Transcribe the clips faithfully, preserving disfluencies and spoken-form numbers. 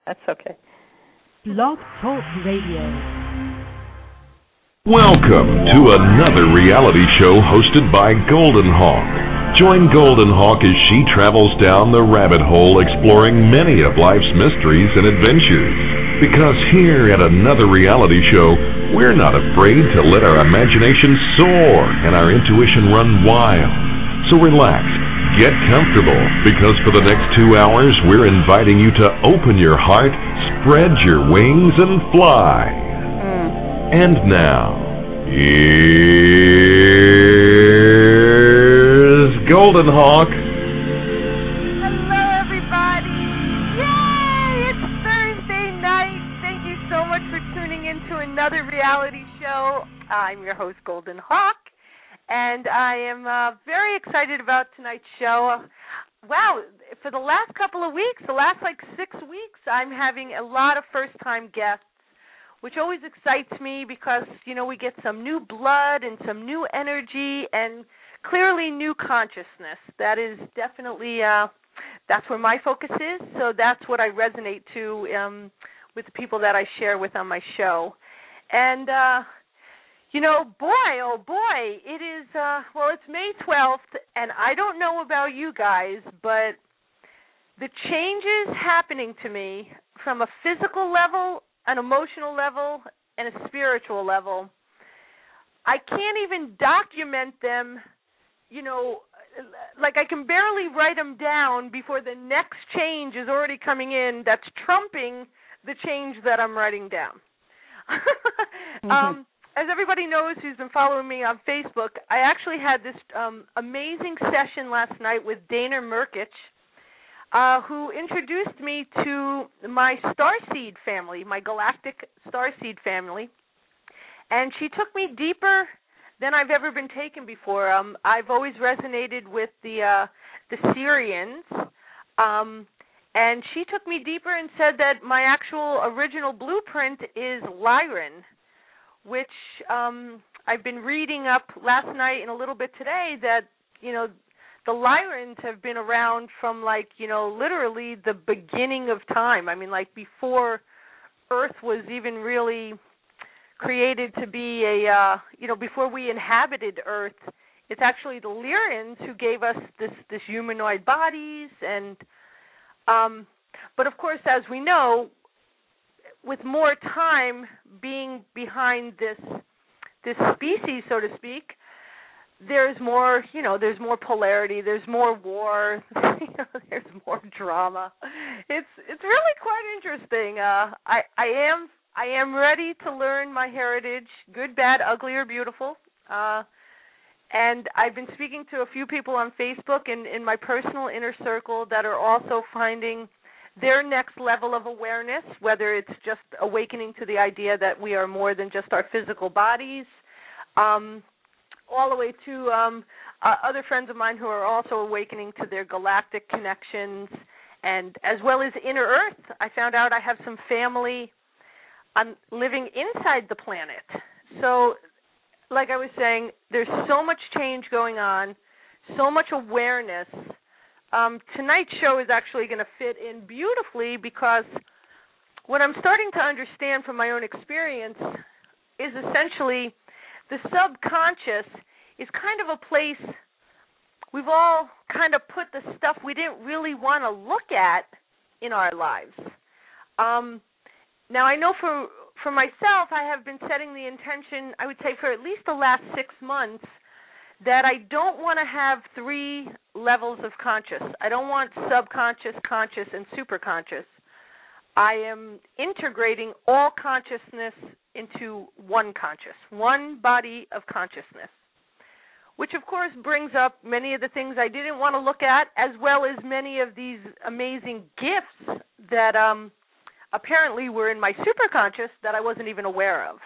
That's okay. Blog Talk Radio. Welcome to another reality show hosted by Golden Hawk. Join Golden Hawk as she travels down the rabbit hole exploring many of life's mysteries and adventures. Because here at another reality show, we're not afraid to let our imagination soar and our intuition run wild. So relax, get comfortable, because for the next two hours, we're inviting you to open your heart, spread your wings, and fly. Mm. And now, here's Golden Hawk. Hello, everybody. Yay! It's Thursday night. Thank you so much for tuning in to another reality show. I'm your host, Golden Hawk, and I am uh, very excited about tonight's show. Wow, for the last couple of weeks, the last like six weeks, I'm having a lot of first-time guests, which always excites me because, you know, we get some new blood and some new energy and clearly new consciousness. That is definitely, uh, that's where my focus is, so that's what I resonate to um, with the people that I share with on my show. And, uh, you know, boy, oh boy, it is, uh, well, it's May twelfth, and I don't know about you guys, but the changes happening to me from a physical level, an emotional level, and a spiritual level, I can't even document them, you know, like I can barely write them down before the next change is already coming in that's trumping the change that I'm writing down. mm-hmm. um, as everybody knows who's been following me on Facebook, I actually had this um, amazing session last night with Dana Merkich, Uh, who introduced me to my starseed family, my galactic starseed family, and she took me deeper than I've ever been taken before. Um, I've always resonated with the uh, the Sirians, um, and she took me deeper and said that my actual original blueprint is Lyran, which um, I've been reading up last night and a little bit today that, you know, the Lyrans have been around from, like, you know, literally the beginning of time. I mean, like, before Earth was even really created to be a, uh, you know, before we inhabited Earth, it's actually the Lyrans who gave us this, this humanoid bodies. And, um, but, of course, as we know, with more time being behind this this species, so to speak, there's more, you know, there's more polarity, there's more war, you know, there's more drama. It's it's really quite interesting. Uh, I I am I am ready to learn my heritage, good, bad, ugly, or beautiful. Uh, and I've been speaking to a few people on Facebook and in my personal inner circle that are also finding their next level of awareness, whether it's just awakening to the idea that we are more than just our physical bodies, um, all the way to um, uh, other friends of mine who are also awakening to their galactic connections, and as well as inner Earth. I found out I have some family um, living inside the planet. So, like I was saying, there's so much change going on, so much awareness. Um, tonight's show is actually going to fit in beautifully because what I'm starting to understand from my own experience is essentially the subconscious is kind of a place we've all kind of put the stuff we didn't really want to look at in our lives. Um, now, I know for for myself, I have been setting the intention, I would say for at least the last six months, that I don't want to have three levels of conscious. I don't want subconscious, conscious, and superconscious. I am integrating all consciousness into one conscious, one body of consciousness, which, of course, brings up many of the things I didn't want to look at, as well as many of these amazing gifts that um, apparently were in my superconscious that I wasn't even aware of.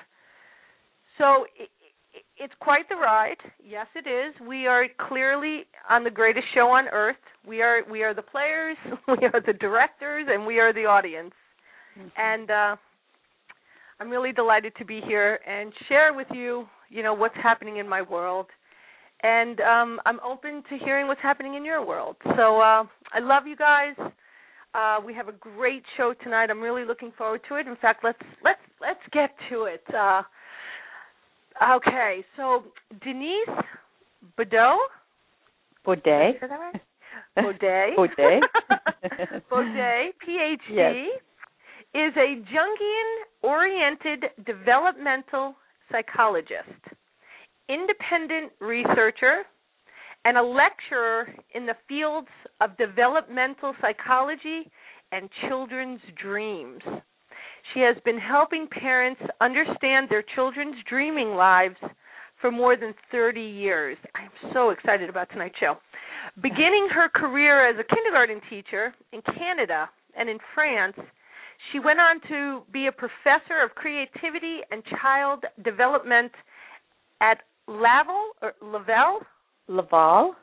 So it, it's quite the ride. Yes, it is. We are clearly on the greatest show on earth. We are we are the players, we are the directors, and we are the audience. Mm-hmm. And uh, I'm really delighted to be here and share with you, you know, what's happening in my world. And um, I'm open to hearing what's happening in your world. So uh, I love you guys. Uh, we have a great show tonight. I'm really looking forward to it. In fact, let's let's let's get to it. Uh, okay, so Denise Baudet. Baudet. Is that right? Baudet. Baudet. Baudet, P H D, yes. is a Jungian-oriented developmental psychologist, independent researcher, and a lecturer in the fields of developmental psychology and children's dreams. She has been helping parents understand their children's dreaming lives for more than thirty years. I'm so excited about tonight's show. Beginning her career as a kindergarten teacher in Canada and in France, she went on to be a professor of creativity and child development at Laval or Laval. Laval.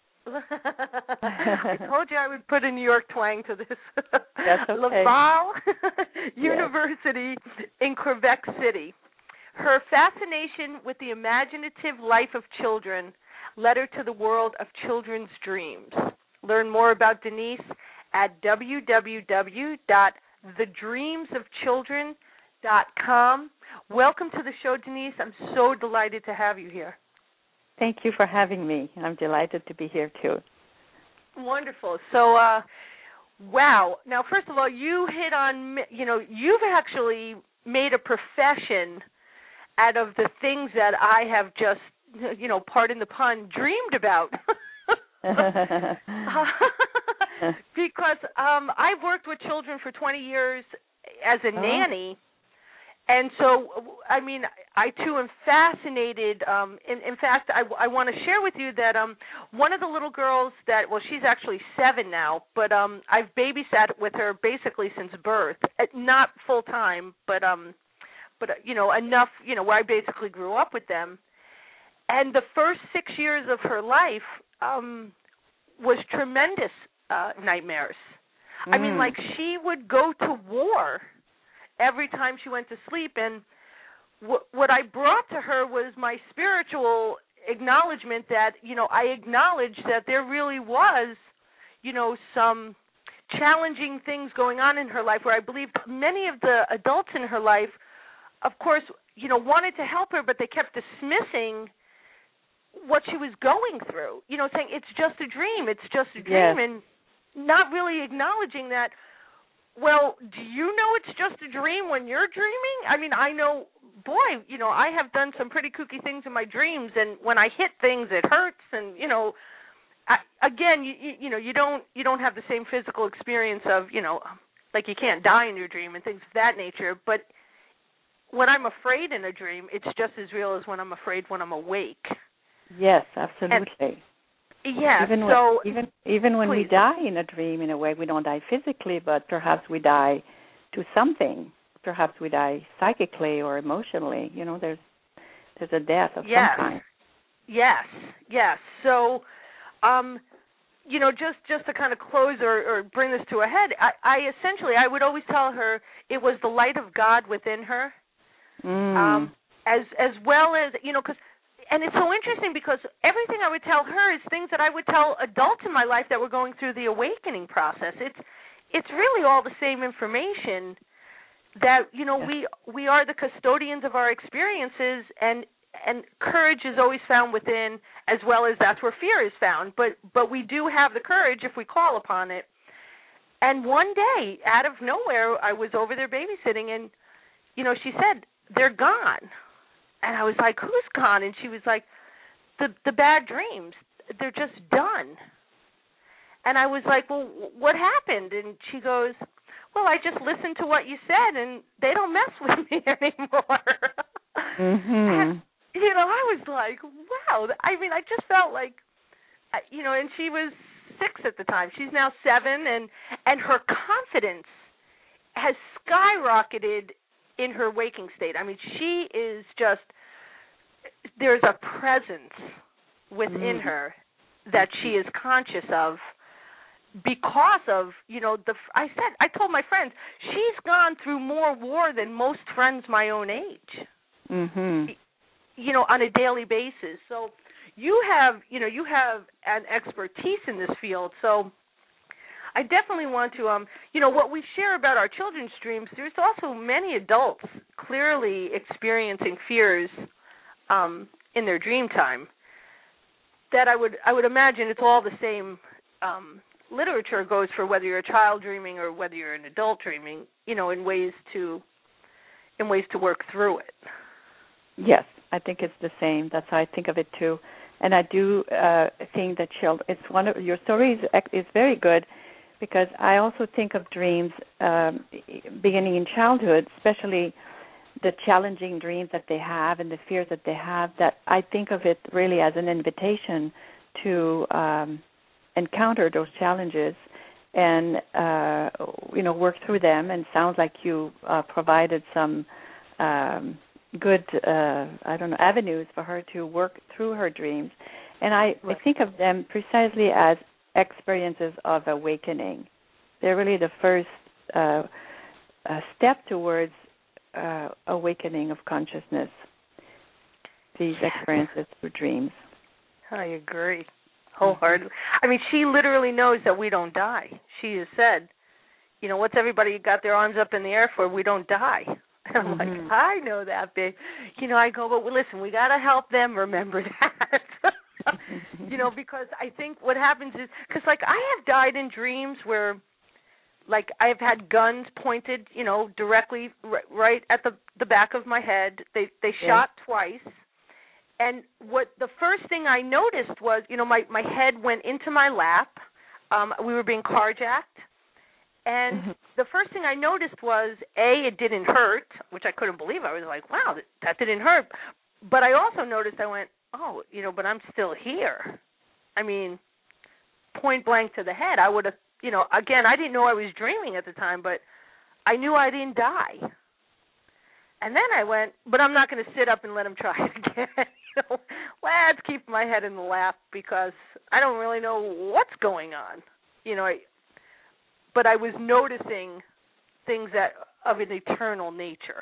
I told you I would put a New York twang to this. That's okay. Laval yes. University in Quebec City. Her fascination with the imaginative life of children led her to the world of children's dreams. Learn more about Denise at w w w dot the dreams of children dot com. Welcome to the show, Denise. I'm so delighted to have you here. Thank you for having me. I'm delighted to be here, too. Wonderful. So, uh, wow. Now, first of all, you hit on, you know, you've actually made a profession out of the things that I have just, you know, pardon the pun, dreamed about. Because um, I've worked with children for twenty years as a oh. nanny. And so, I mean, I, too, am fascinated. Um, in, in fact, I, I want to share with you that um, one of the little girls that, well, she's actually seven now, but um, I've babysat with her basically since birth. Not full-time, but, um, but you know, enough, you know, where I basically grew up with them. And the first six years of her life um, was tremendous uh, nightmares. Mm. I mean, like, she would go to war every time she went to sleep, and w- what I brought to her was my spiritual acknowledgement that, you know, I acknowledged that there really was, you know, some challenging things going on in her life where I believe many of the adults in her life, of course, you know, wanted to help her, but they kept dismissing what she was going through, you know, saying it's just a dream, it's just a dream, yes. and not really acknowledging that, well, do you know it's just a dream when you're dreaming? I mean, I know, boy, you know, I have done some pretty kooky things in my dreams, and when I hit things, it hurts, and, you know, I, again, you, you, you know, you don't you don't have the same physical experience of, you know, like you can't die in your dream and things of that nature, but when I'm afraid in a dream, it's just as real as when I'm afraid when I'm awake. Yes, absolutely. And, yeah, even so when, even even when please. we die in a dream, in a way, we don't die physically, but perhaps we die to something. Perhaps we die psychically or emotionally. You know, there's there's a death of yes. some kind. Yes, yes. So, um, you know, just, just to kind of close or, or bring this to a head, I, I essentially, I would always tell her it was the light of God within her, mm. um, as as well as, you know, because. And it's so interesting because everything I would tell her is things that I would tell adults in my life that were going through the awakening process. It's it's really all the same information that, you know, we we are the custodians of our experiences, and and courage is always found within, as well as that's where fear is found. But but we do have the courage if we call upon it. And one day, out of nowhere, I was over there babysitting, and, you know, she said, they're gone. And I was like, who's gone? And she was like, the the bad dreams. They're just done. And I was like, well, what happened? And she goes, well, I just listened to what you said, and they don't mess with me anymore. Mm-hmm. And, you know, I was like, wow. I mean, I just felt like, you know, and she was six at the time. She's now seven, and, and her confidence has skyrocketed in her waking state. I mean, she is just, there's a presence within mm. her that she is conscious of because of, you know, the, I said, I told my friends, she's gone through more war than most friends my own age, mm-hmm. you know, on a daily basis. So you have, you know, you have an expertise in this field. So I definitely want to, um, you know, what we share about our children's dreams, there's also many adults clearly experiencing fears um, in their dream time that I would I would imagine it's all the same um, literature goes for whether you're a child dreaming or whether you're an adult dreaming, you know, in ways to in ways to work through it. Yes, I think it's the same. That's how I think of it too. And I do uh, think that children, it's one of your stories is, is very good, because I also think of dreams um, beginning in childhood, especially the challenging dreams that they have and the fears that they have, that I think of it really as an invitation to um, encounter those challenges and, uh, you know, work through them. And it sounds like you uh, provided some um, good, uh, I don't know, avenues for her to work through her dreams. And I, right. I think of them precisely as experiences of awakening. They're really the first uh, uh, step towards uh, awakening of consciousness, these experiences through dreams. I agree wholeheartedly. I mean, she literally knows that we don't die. She has said, you know, what's everybody got their arms up in the air for? We don't die. And I'm mm-hmm. like, I know that, babe. You know, I go, but listen, we got to help them remember that. You know, because I think what happens is, because, like, I have died in dreams where, like, I have had guns pointed, you know, directly r- right at the the back of my head. They they yeah. shot twice. And what the first thing I noticed was, you know, my, my head went into my lap. Um, we were being carjacked. And mm-hmm. the first thing I noticed was, A, it didn't hurt, which I couldn't believe. I was like, wow, that, that didn't hurt. But I also noticed, I went, oh, you know, but I'm still here. I mean, point blank to the head. I would have, you know, again, I didn't know I was dreaming at the time, but I knew I didn't die. And then I went, but I'm not going to sit up and let him try it again. You know, let's keep my head in the lap because I don't really know what's going on. You know, I, but I was noticing things that of an eternal nature.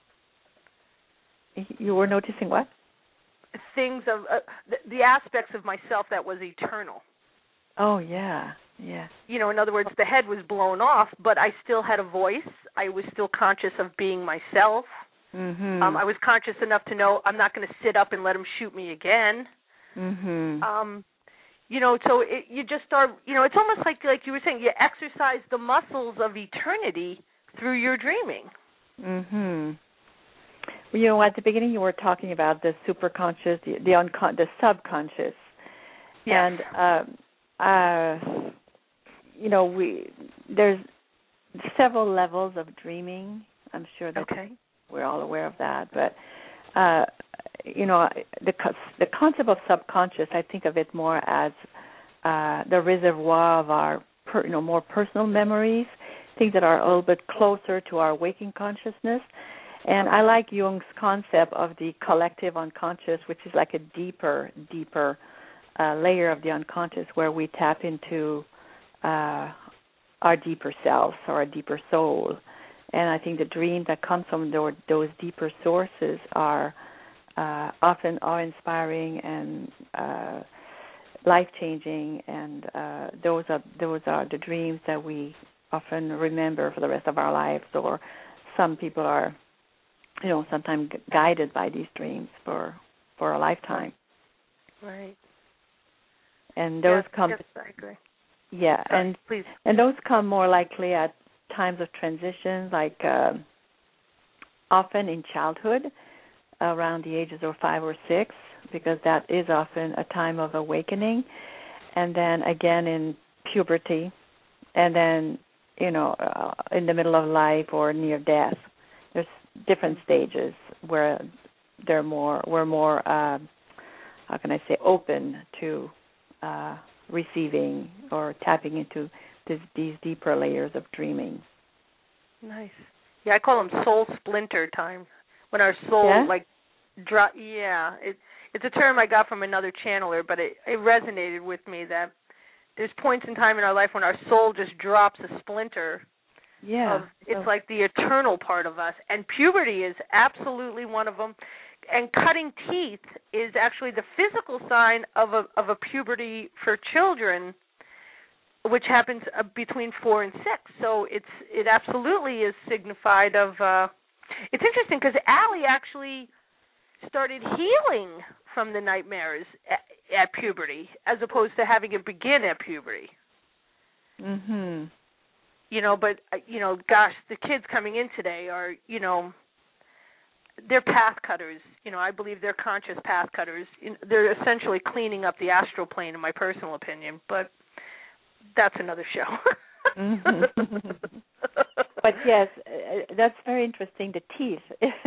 You were noticing what? Things of uh, the, the aspects of myself that was eternal. Oh, yeah, yeah. You know, in other words, the head was blown off, but I still had a voice. I was still conscious of being myself. Mm-hmm. Um, I was conscious enough to know I'm not going to sit up and let him shoot me again. Mm-hmm. Um, you know, so it, you just start, you know, it's almost like, like you were saying, you exercise the muscles of eternity through your dreaming. Mm-hmm. Well, you know, at the beginning you were talking about the superconscious, the the, uncon- the subconscious. Yes. And, uh, uh, you know, we there's several levels of dreaming. I'm sure that okay. we're all aware of that. But, uh, you know, the the concept of subconscious, I think of it more as uh, the reservoir of our, per, you know, more personal memories, things that are a little bit closer to our waking consciousness. And I like Jung's concept of the collective unconscious, which is like a deeper, deeper uh, layer of the unconscious where we tap into uh, our deeper selves or our deeper soul. And I think the dreams that come from those, those deeper sources are uh, often awe-inspiring and uh, life-changing, and uh, those are those are the dreams that we often remember for the rest of our lives. Or some people are, you know, sometimes guided by these dreams for for a lifetime. Right. And those yes, come. Yes, I agree. Yeah, Sorry, and please. and those come more likely at times of transition, like uh, often in childhood, around the ages of five or six, because that is often a time of awakening, and then again in puberty, and then, you know, uh, in the middle of life or near death. There's different stages where they're more, we're more, uh, how can I say, open to uh, receiving or tapping into this, these deeper layers of dreaming. Nice. Yeah, I call them soul splinter time. When our soul, yeah? like, drop. Yeah, it, it's a term I got from another channeler, but it, it resonated with me that there's points in time in our life when our soul just drops a splinter. Yeah. Of, it's so. like the eternal part of us. And puberty is absolutely one of them. And cutting teeth is actually the physical sign of a of a puberty for children, which happens uh, between four and six. So it's it absolutely is signified of. Uh, it's interesting because Allie actually started healing from the nightmares at, at puberty, as opposed to having it begin at puberty. Mhm. You know, but you know, gosh, the kids coming in today are, you know, they're path cutters. You know, I believe they're conscious path cutters. They're essentially cleaning up the astral plane, in my personal opinion. But that's another show. Mm-hmm. But yes, uh, that's very interesting. The teeth,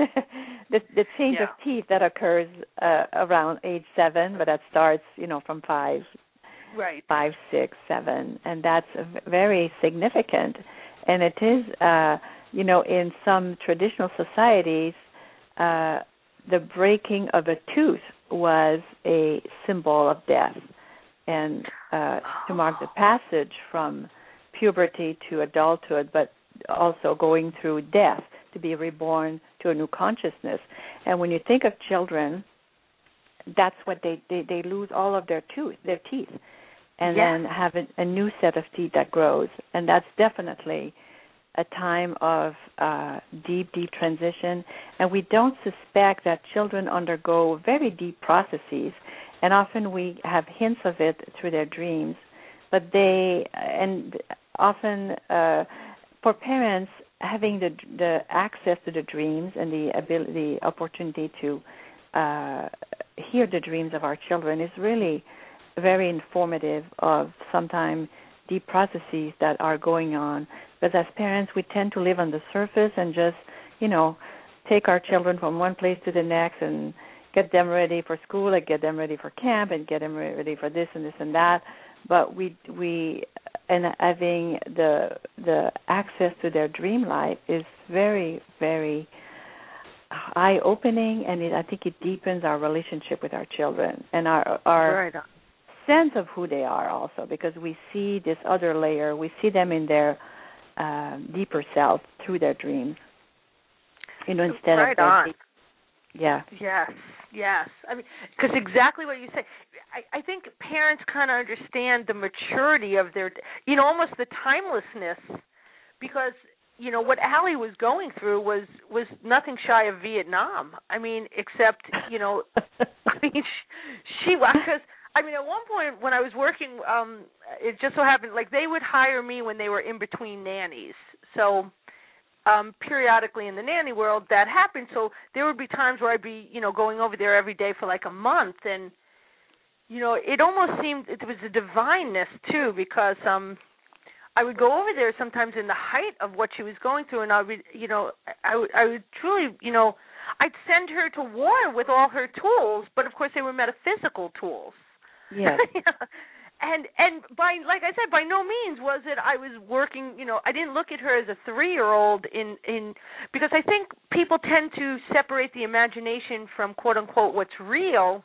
the the change yeah. of teeth that occurs uh, around age seven, but that starts, you know, from five, right, five, six, seven, and that's very significant. And it is, uh, you know, in some traditional societies, uh, the breaking of a tooth was a symbol of death, and uh, to mark the passage from puberty to adulthood, but also going through death to be reborn to a new consciousness. And when you think of children, that's what they, they, they lose all of their tooth, their teeth, and yes. then have a, a new set of teeth that grows. And that's definitely a time of uh, deep, deep transition. And we don't suspect that children undergo very deep processes, and often we have hints of it through their dreams. But they, and often uh, for parents, having the the access to the dreams and the ability, the opportunity to uh, hear the dreams of our children is really very informative of sometimes deep processes that are going on. Because as parents, we tend to live on the surface and just, you know, take our children from one place to the next and get them ready for school and get them ready for camp and get them ready for this and this and that. But we we and having the the access to their dream life is very, very eye-opening, and it, I think it deepens our relationship with our children and our our right. sense of who they are also, because we see this other layer. We see them in their uh, deeper self through their dreams. You know, instead right of their on. Deep, yeah. Yes, yes. I mean, because exactly what you say. I, I think parents kind of understand the maturity of their, you know, almost the timelessness, because, you know, what Allie was going through was, was nothing shy of Vietnam. I mean, except, you know, I mean, she, she because, I mean, at one point when I was working, um, it just so happened, like, they would hire me when they were in between nannies. So, Um, periodically in the nanny world that happened, so there would be times where I'd be, you know, going over there every day for like a month, and, you know, it almost seemed it was a divineness too, because um, I would go over there sometimes in the height of what she was going through, and I would, you know, I would, I would truly, you know, I'd send her to war with all her tools, but of course they were metaphysical tools. Yes. And and by like I said, by no means was it I was working, you know, I didn't look at her as a three-year-old in, in because I think people tend to separate the imagination from quote unquote what's real,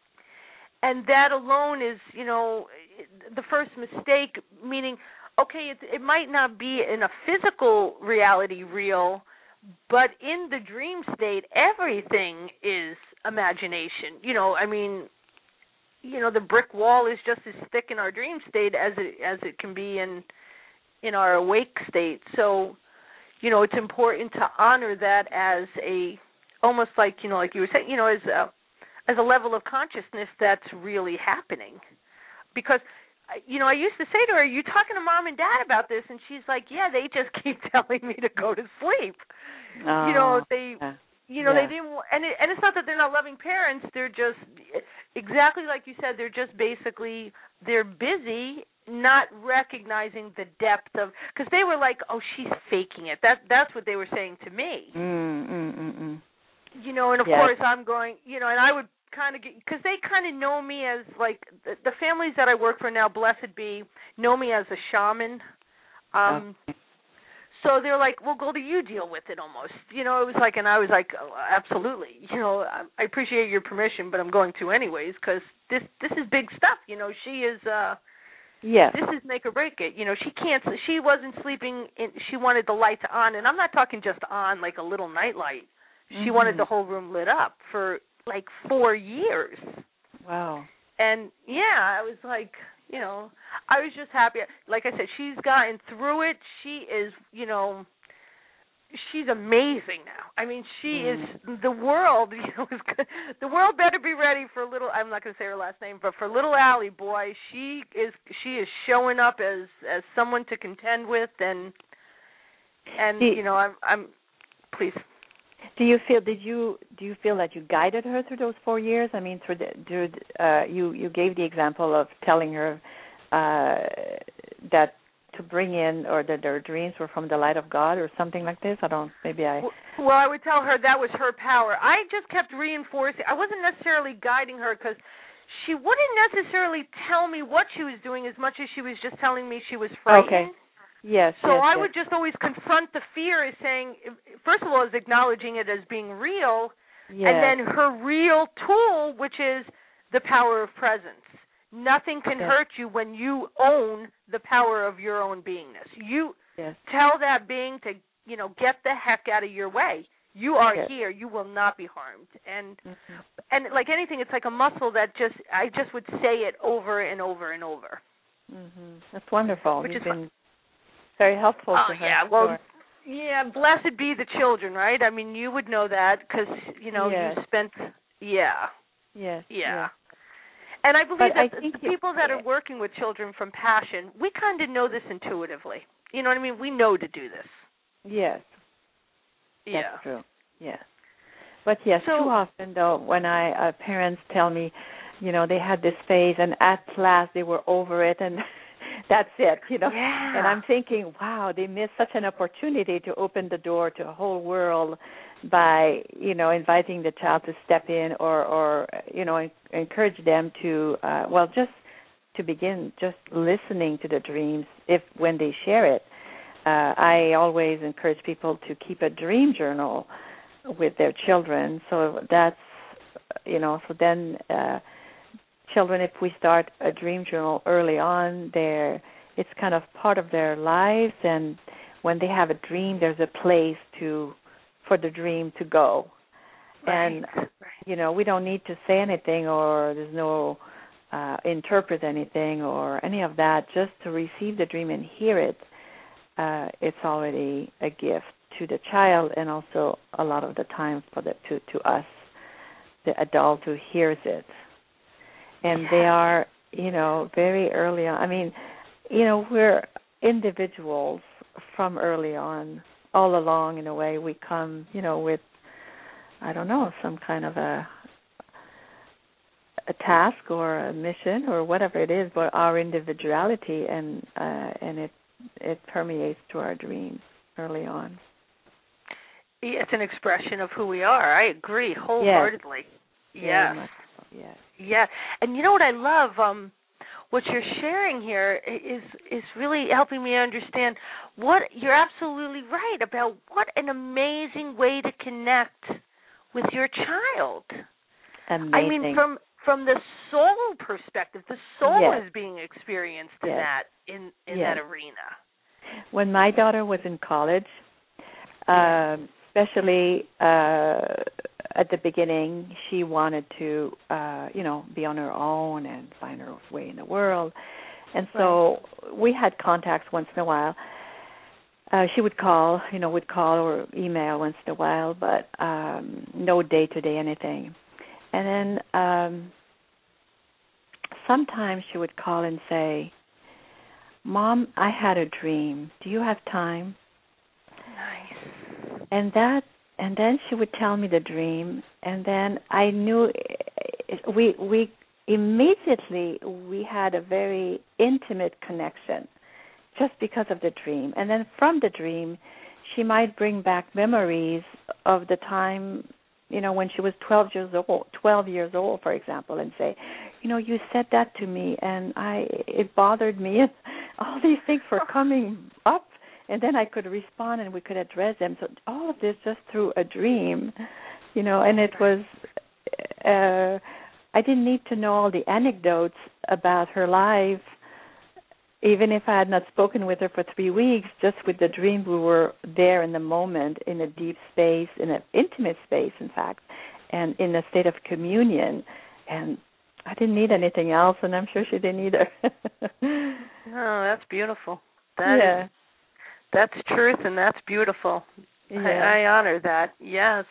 and that alone is, you know, the first mistake, meaning, okay, it, it might not be in a physical reality real, but in the dream state everything is imagination. You know, I mean, you know, the brick wall is just as thick in our dream state as it as it can be in in our awake state. So, you know, it's important to honor that as a almost like, you know, like you were saying, you know, as a as a level of consciousness that's really happening. Because, you know, I used to say to her, "Are you talking to mom and dad about this?" And she's like, "Yeah, they just keep telling me to go to sleep." Oh, you know, they. Yeah. You know, yeah. they didn't, and it, and it's not that they're not loving parents. They're just exactly like you said. They're just basically they're busy, not recognizing the depth of, because they were like, "Oh, she's faking it." That that's what they were saying to me. Mm, mm, mm, mm. You know, and of yes. course I'm going. You know, and I would kind of get, because they kind of know me as like the, the families that I work for now, blessed be, know me as a shaman. Um, okay. So they're like, well, Goldie, you deal with it almost. You know, it was like, and I was like, oh, absolutely. You know, I, I appreciate your permission, but I'm going to anyways, because this this is big stuff. You know, she is, uh, yes. this is make or break it. You know, she can't, she wasn't sleeping, in, she wanted the lights on, and I'm not talking just on like a little night light. She mm-hmm. wanted the whole room lit up for like four years. Wow. And, yeah, I was like, you know, I was just happy. Like I said, she's gotten through it. She is, you know, she's amazing now. I mean, she mm. is the world. You know, is, the world better be ready for little. I'm not going to say her last name, but for little Allie, boy, she is she is showing up as as someone to contend with, and and you know, I'm I'm please. Do you feel did you do you feel that you guided her through those four years? I mean, through the, through the, uh, you you gave the example of telling her uh, that to bring in, or that their dreams were from the light of God, or something like this. I don't. Maybe I. Well, I would tell her that was her power. I just kept reinforcing. I wasn't necessarily guiding her because she wouldn't necessarily tell me what she was doing as much as she was just telling me she was frightened. Okay. Yes. So yes, I yes. would just always confront the fear as saying, first of all, is acknowledging it as being real, yes. and then her real tool, which is the power of presence. Nothing can yes. hurt you when you own the power of your own beingness. You yes. tell that being to, you know, get the heck out of your way. You are yes. here. You will not be harmed. And mm-hmm. and like anything, it's like a muscle that just I just would say it over and over and over. Mm-hmm. That's wonderful. Which You've is been fun. very helpful oh, to her. yeah. Well, sure. yeah. Blessed be the children, right? I mean, you would know that because you know yes. you spent. Yeah. Yes. Yeah. Yes. And I believe but that I think the people that are working with children from passion, we kind of know this intuitively. You know what I mean? We know to do this. Yes. Yeah. That's true. Yes. But yes, so, too often though, when I uh, parents tell me, you know, they had this phase and at last they were over it and that's it, you know. Yeah. And I'm thinking, wow, they missed such an opportunity to open the door to a whole world by, you know, inviting the child to step in or, or you know, encourage them to, uh, well, just to begin just listening to the dreams if when they share it. Uh, I always encourage people to keep a dream journal with their children. So that's, you know, so then uh, children, if we start a dream journal early on, they're, it's kind of part of their lives. And when they have a dream, there's a place to for the dream to go. Right. And, you know, we don't need to say anything or there's no uh, interpret anything or any of that. Just to receive the dream and hear it, uh, it's already a gift to the child and also a lot of the time for the to, to us, the adult who hears it. And yeah. they are, you know, very early on. I mean, you know, we're individuals from early on. All along, in a way, we come, you know, with, I don't know, some kind of a a task or a mission or whatever it is, but our individuality and uh, and it it permeates to our dreams early on. It's an expression of who we are. I agree wholeheartedly. Yes. Yes. Yes. Yeah. And you know what I love? Um, what you're sharing here is is really helping me understand what you're absolutely right about. What an amazing way to connect with your child. Amazing. I mean, from from the soul perspective, the soul yes. is being experienced in yes. that in in yes. that arena. When my daughter was in college, um, especially uh, at the beginning, she wanted to, uh, you know, be on her own and find her way in the world. And so right. we had contacts once in a while. Uh, she would call, you know, would call or email once in a while, but um, no day-to-day anything. And then um, sometimes she would call and say, Mom, I had a dream. Do you have time? Nice. And that, and then she would tell me the dream, and then I knew we we immediately we had a very intimate connection, just because of the dream. And then from the dream, she might bring back memories of the time, you know, when she was twelve years old, twelve years old, for example, and say, you know, you said that to me, and I it bothered me, and all these things were coming up. And then I could respond and we could address them. So all of this just through a dream, you know, and it was, uh, I didn't need to know all the anecdotes about her life, even if I had not spoken with her for three weeks, just with the dream we were there in the moment, in a deep space, in an intimate space, in fact, and in a state of communion. And I didn't need anything else, and I'm sure she didn't either. Oh, that's beautiful. That yeah. is, that's truth, and that's beautiful. Yeah. I, I honor that. Yes.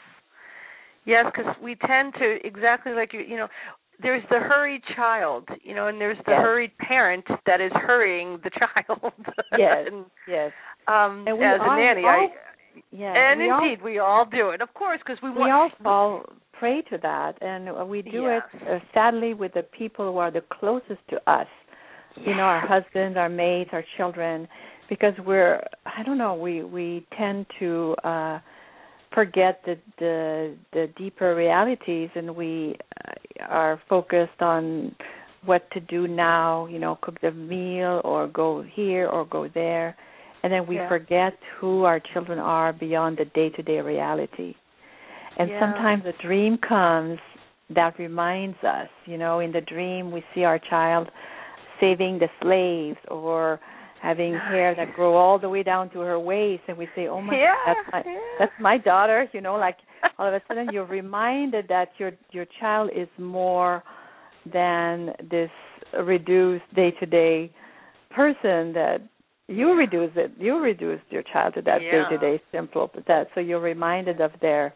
Yes, because we tend to, exactly like you, you know, there's the hurried child, you know, and there's the yes. hurried parent that is hurrying the child. Yes, and, yes. Um, and we as all, a nanny, all, I, yeah, and we indeed, all, we all do it, of course, because we, we want. all fall prey to that, and we do yes. it, uh, sadly, with the people who are the closest to us, yes. you know, our husbands, our maids, our children, because we're, I don't know, we, we tend to uh, forget the, the the deeper realities, and we uh, are focused on what to do now, you know, cook the meal or go here or go there, and then we yeah. forget who our children are beyond the day-to-day reality. And yeah. sometimes a dream comes that reminds us, you know, in the dream we see our child saving the slaves or having hair that grow all the way down to her waist, and we say, oh, my yeah, God, that's my, yeah. that's my daughter, you know, like all of a sudden you're reminded that your your child is more than this reduced day-to-day person that you reduce it. You reduced your child to that yeah. day-to-day simple, but that so you're reminded of their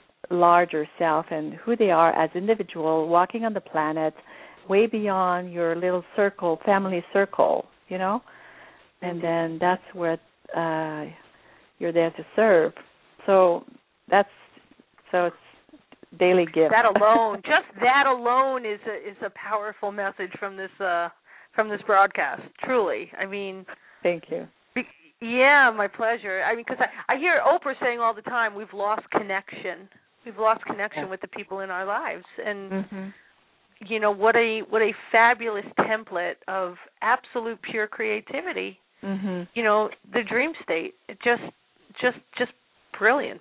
larger self and who they are as individuals walking on the planet, way beyond your little circle, family circle, you know. And then that's where uh, you're there to serve. So that's so it's daily gift. That alone, just that alone, is a is a powerful message from this uh, from this broadcast. Truly, I mean. Thank you. Be, yeah, my pleasure. I mean, because I, I hear Oprah saying all the time, we've lost connection. We've lost connection yeah. with the people in our lives, and mm-hmm. you know what a what a fabulous template of absolute pure creativity. Mm-hmm. You know, the dream state. It just just just brilliant.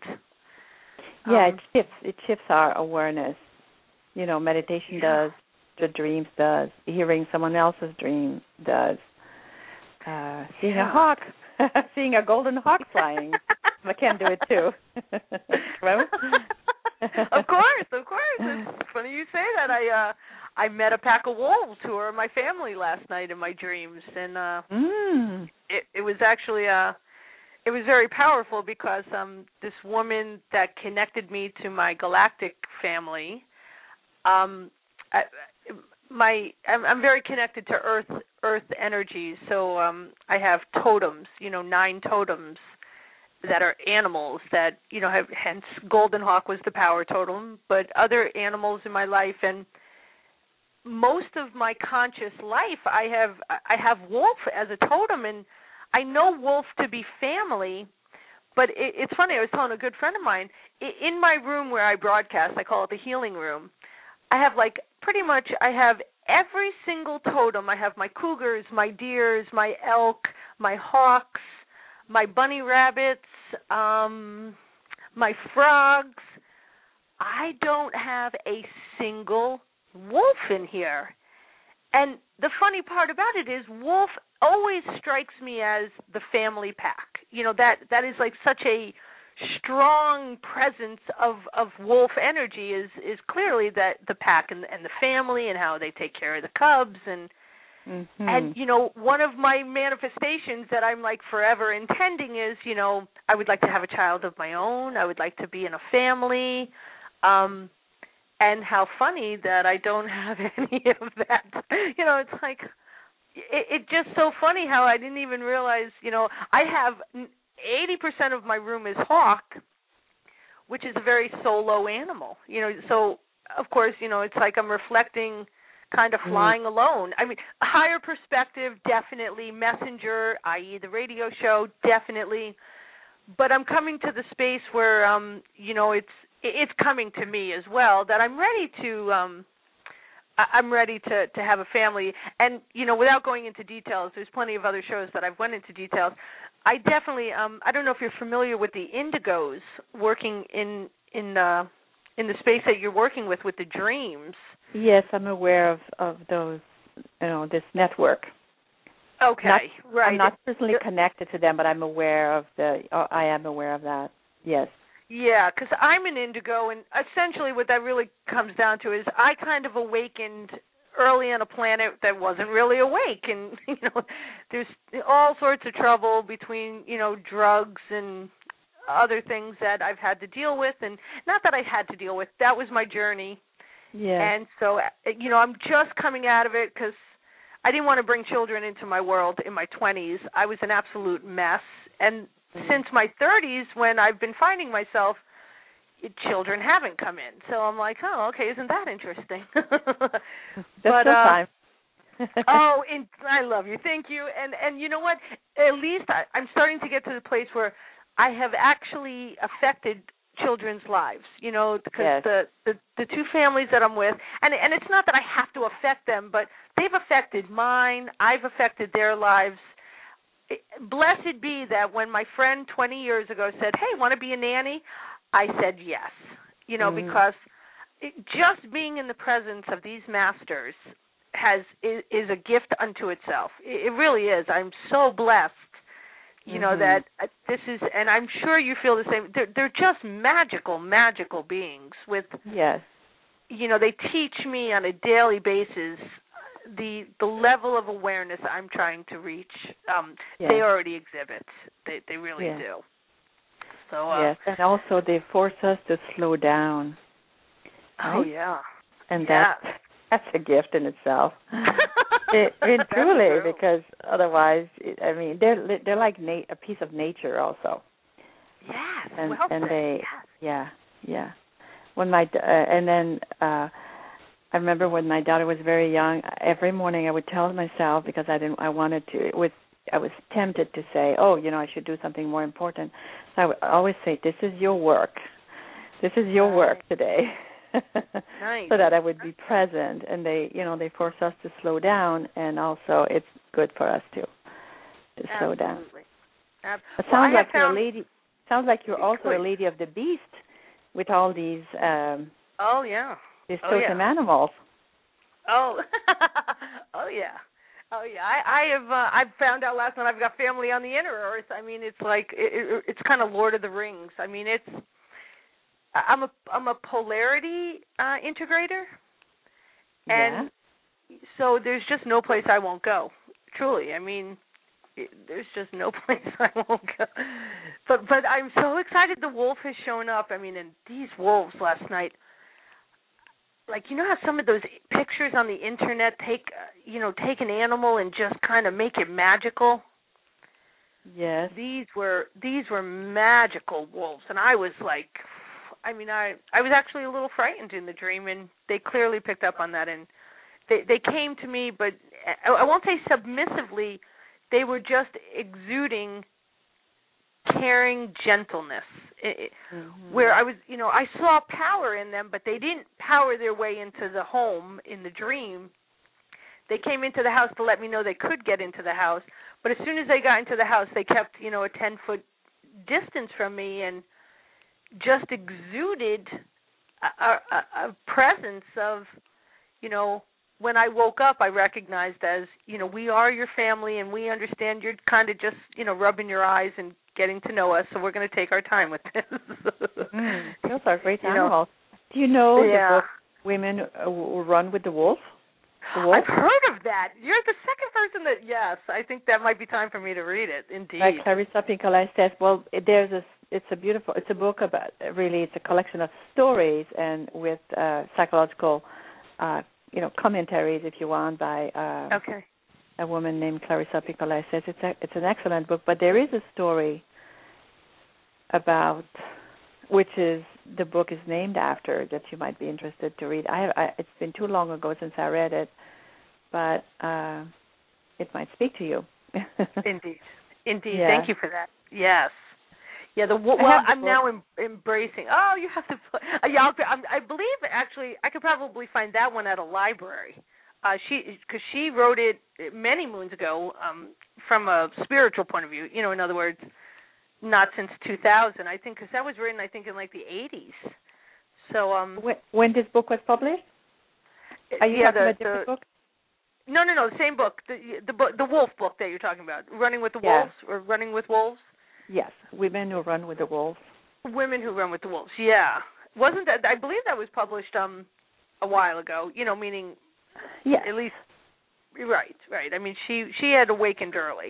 Yeah, um, it shifts. It shifts our awareness. You know, meditation yeah. does. The dreams does. Hearing someone else's dream does. Uh, seeing yeah. a hawk, seeing a golden hawk flying. I can do it too. Of course, of course. It's funny you say that. I uh, I met a pack of wolves who were my family last night in my dreams, and uh, mm. it, it was actually uh, it was very powerful because um, this woman that connected me to my galactic family, um, I, my I'm, I'm very connected to Earth Earth energies, so um, I have totems, you know, nine totems that are animals that, you know, have, hence Golden Hawk was the power totem, but other animals in my life, and most of my conscious life I have I have wolf as a totem, and I know wolf to be family, but it, it's funny, I was telling a good friend of mine, in my room where I broadcast, I call it the healing room, I have like pretty much, I have every single totem. I have my cougars, my deers, my elk, my hawks, my bunny rabbits, um, my frogs. I don't have a single wolf in here. And the funny part about it is wolf always strikes me as the family pack. You know, that that is like such a strong presence of, of wolf energy is, is clearly that the pack and, and the family and how they take care of the cubs. And, mm-hmm. and, you know, one of my manifestations that I'm like forever intending is, you know, I would like to have a child of my own. I would like to be in a family. Um, and how funny that I don't have any of that. You know, it's like, it, it's just so funny how I didn't even realize, you know, I have eighty percent of my room is hawk, which is a very solo animal. You know, so, of course, you know, it's like I'm reflecting kind of flying mm. alone. I mean, higher perspective, definitely. Messenger, that is the radio show, definitely. But I'm coming to the space where, um, you know, it's it's coming to me as well, that I'm ready to um, I'm ready to, to have a family. And, you know, without going into details, there's plenty of other shows that I've went into details. I definitely, um, I don't know if you're familiar with the Indigos working in in the in the space that you're working with with the dreams. Yes, I'm aware of, of those, you know, this network. Okay, not, right. I'm not personally connected to them, but I'm aware of the. Uh, I am aware of that. Yes. Yeah, because I'm an indigo, and essentially what that really comes down to is I kind of awakened early on a planet that wasn't really awake, and you know, there's all sorts of trouble between you know drugs and other things that I've had to deal with, and not that I had to deal with. That was my journey. Yeah. And so, you know, I'm just coming out of it because I didn't want to bring children into my world in my twenties. I was an absolute mess. And mm-hmm. since my thirties, when I've been finding myself, children haven't come in. So I'm like, oh, okay, isn't that interesting? That's but, the uh, time. oh, in, I love you. Thank you. And and you know what? At least I, I'm starting to get to the place where I have actually affected children's lives, you know, because yes. the, the the two families that I'm with, and and it's not that I have to affect them, but they've affected mine. I've affected their lives. Blessed be that when my friend twenty years ago said, hey, want to be a nanny? I said yes, you know, mm-hmm. because it, just being in the presence of these masters has is, is a gift unto itself. It, it really is. I'm so blessed. You know, mm-hmm. that this is, and I'm sure you feel the same, they're, they're just magical, magical beings with, yes. you know, they teach me on a daily basis the the level of awareness I'm trying to reach. Um, yes. They already exhibit. They they really yes. do. So uh, yes, and also they force us to slow down. Oh, right? yeah. And yeah. that's, that's a gift in itself. It, it truly, true. Because otherwise, it, I mean, they're they're like na- a piece of nature, also. Yes, and well and said. they, yes. yeah, yeah. When my uh, and then uh, I remember when my daughter was very young. Every morning I would tell myself, because I didn't, I wanted to. With I was tempted to say, oh, you know, I should do something more important. So I would always say, this is your work. This is your work today. Nice. So that I would be present, and they, you know, they force us to slow down, and also it's good for us to to Absolutely. slow down. Ab- It well, sounds like found... you're a lady. Sounds like you're also a lady of the beast with all these. Um, oh yeah. These oh, totem yeah. animals. Oh. oh yeah. Oh yeah. I, I have. Uh, I found out last night I've got family on the inner earth. I mean, it's like it, it, it's kind of Lord of the Rings. I mean, it's. I'm a I'm a polarity uh, integrator, and yeah. so there's just no place I won't go. Truly, I mean, it, there's just no place I won't go. But but I'm so excited the wolf has shown up. I mean, and these wolves last night, like you know how some of those pictures on the internet take uh, you know take an animal and just kind of make it magical. Yes. These were these were magical wolves, and I was like. I mean, I, I was actually a little frightened in the dream, and they clearly picked up on that. And they they came to me, but I, I won't say submissively. They were just exuding caring gentleness, it, mm-hmm. where I was, you know, I saw power in them, but they didn't power their way into the home in the dream. They came into the house to let me know they could get into the house, but as soon as they got into the house, they kept, you know, a ten-foot distance from me, and just exuded a, a, a presence of, you know, when I woke up, I recognized as, you know, we are your family, and we understand you're kind of just, you know, rubbing your eyes and getting to know us, so we're going to take our time with this. mm, those are great you animals. Know, Do you know yeah. the book Women Who Run with the Wolf? The wolf? I've heard of that. You're the second person that, yes, I think that might be time for me to read it, indeed. By Clarissa Pinkola says, well, there's a It's a beautiful. It's a book about really. It's a collection of stories and with uh, psychological, uh, you know, commentaries, if you want, by uh, okay. a woman named Clarissa Pinkola. Says it's a, it's an excellent book. But there is a story about, which is the book is named after, that you might be interested to read. I, have, I it's been too long ago since I read it, but uh, it might speak to you. Indeed, indeed. Yeah. Thank you for that. Yes. Yeah, the well, I'm book. now em, embracing. Oh, you have to. Uh, yeah, I'll, I believe actually I could probably find that one at a library. Uh, she because she wrote it many moons ago um, from a spiritual point of view. You know, in other words, not since two thousand. I think because that was written I think in like the eighties. So um, when, when this book was published? Are you yeah, talking the, about a different the, book? No, no, no. The same book. The the the Wolf book that you're talking about. Running with the yeah. Wolves or Running with Wolves. Yes, Women Who Run with the Wolves. Women Who Run with the Wolves, yeah. Wasn't that, I believe that was published um a while ago, you know, meaning Yeah. At least, right, right. I mean, she she had awakened early.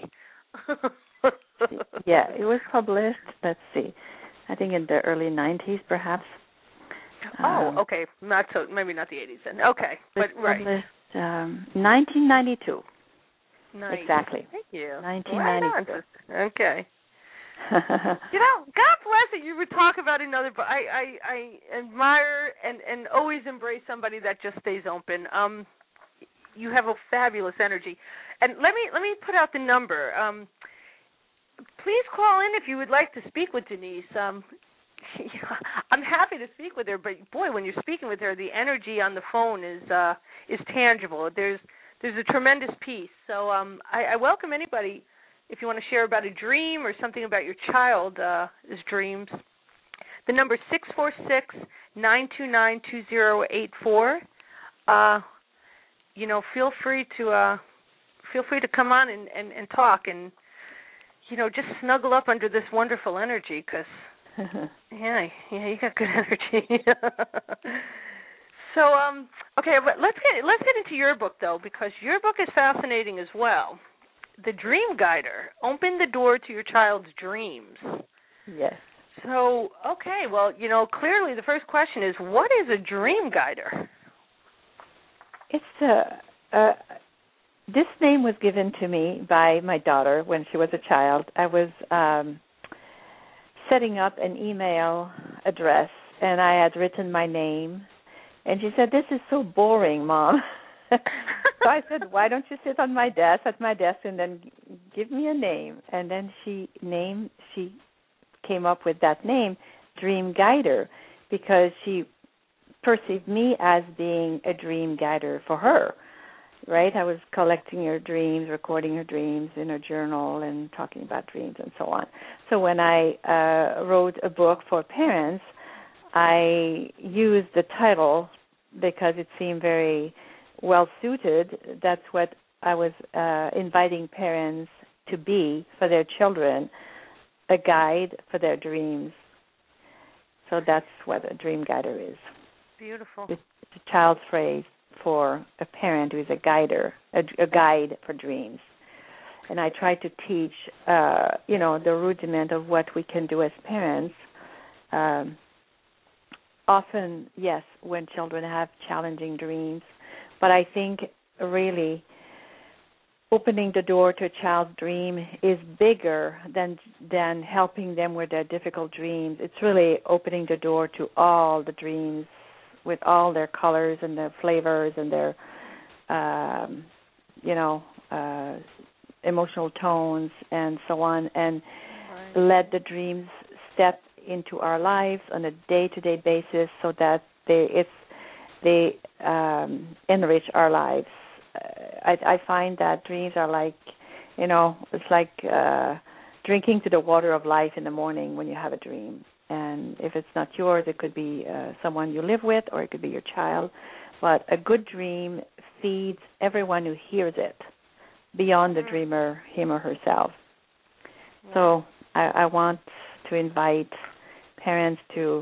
Yeah, it was published, let's see, I think in the early nineties, perhaps. Oh, um, okay. Not so, maybe not the eighties then. Okay, but right. Published um, nineteen ninety-two. Nice. Exactly. Thank you. nineteen ninety-two. Right on. Okay. You know, God bless it. You would talk about another, but I, I, I admire and, and always embrace somebody that just stays open. Um, you have a fabulous energy, and let me let me put out the number. Um, please call in if you would like to speak with Denise. Um, I'm happy to speak with her, but boy, when you're speaking with her, the energy on the phone is uh, is tangible. There's there's a tremendous piece. So um, I, I welcome anybody. If you want to share about a dream or something about your child's uh, dreams, the number is six four six, nine two nine, two zero eight four. Uh, you know, feel free to uh, feel free to come on and, and, and talk and, you know, just snuggle up under this wonderful energy because, yeah, yeah, you got good energy. So, um, okay, but let's get let's get into your book though, because your book is fascinating as well. The Dream Guider. Open the door to your child's dreams. Yes. So, okay, well, you know, clearly the first question is, what is a Dream Guider? It's a, uh, this name was given to me by my daughter when she was a child. I was um, setting up an email address, and I had written my name. And she said, "This is so boring, Mom." So I said, "Why don't you sit on my desk, at my desk, and then give me a name?" And then she named, she came up with that name, Dream Guider, because she perceived me as being a dream guider for her, right? I was collecting her dreams, recording her dreams in her journal, and talking about dreams and so on. So when I uh, wrote a book for parents, I used the title because it seemed very well suited. That's what I was uh, inviting parents to be for their children, a guide for their dreams. So that's what a dream guider is. Beautiful. It's a child's phrase for a parent who is a guider, a, a guide for dreams. And I try to teach, uh, you know, the rudiment of what we can do as parents. Um, often, yes, when children have challenging dreams, but I think really opening the door to a child's dream is bigger than than helping them with their difficult dreams. It's really opening the door to all the dreams with all their colors and their flavors and their, um, you know, uh, emotional tones and so on, and right. Let the dreams step into our lives on a day-to-day basis so that they it's they um, enrich our lives. Uh, I, I find that dreams are like, you know, it's like uh, drinking to the water of life in the morning when you have a dream. And if it's not yours, it could be uh, someone you live with, or it could be your child. But a good dream feeds everyone who hears it, beyond the dreamer, him or herself. So I, I want to invite parents to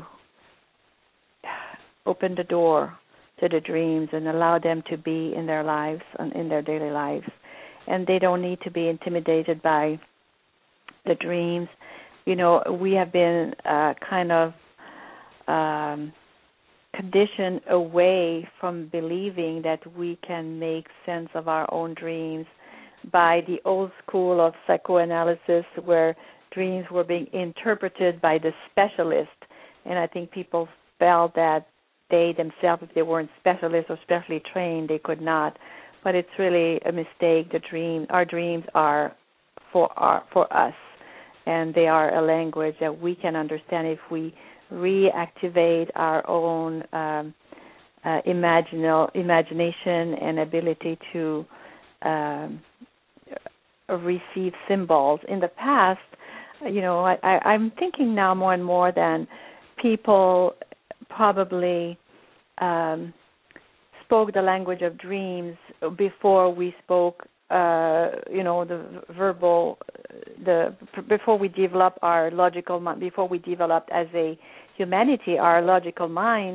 open the door to the dreams and allow them to be in their lives and in their daily lives. And they don't need to be intimidated by the dreams. You know, we have been uh, kind of um, conditioned away from believing that we can make sense of our own dreams by the old school of psychoanalysis, where dreams were being interpreted by the specialist. And I think people felt that they themselves, if they weren't specialists or specially trained, they could not. But it's really a mistake. The dream, our dreams are for our, for us, and they are a language that we can understand if we reactivate our own um, uh, imaginal, imagination and ability to um, receive symbols. In the past, you know, I, I, I'm thinking now more and more than people probably um, spoke the language of dreams before we spoke, uh, you know, the verbal, the before we developed our logical mind, before we developed as a humanity our logical mind.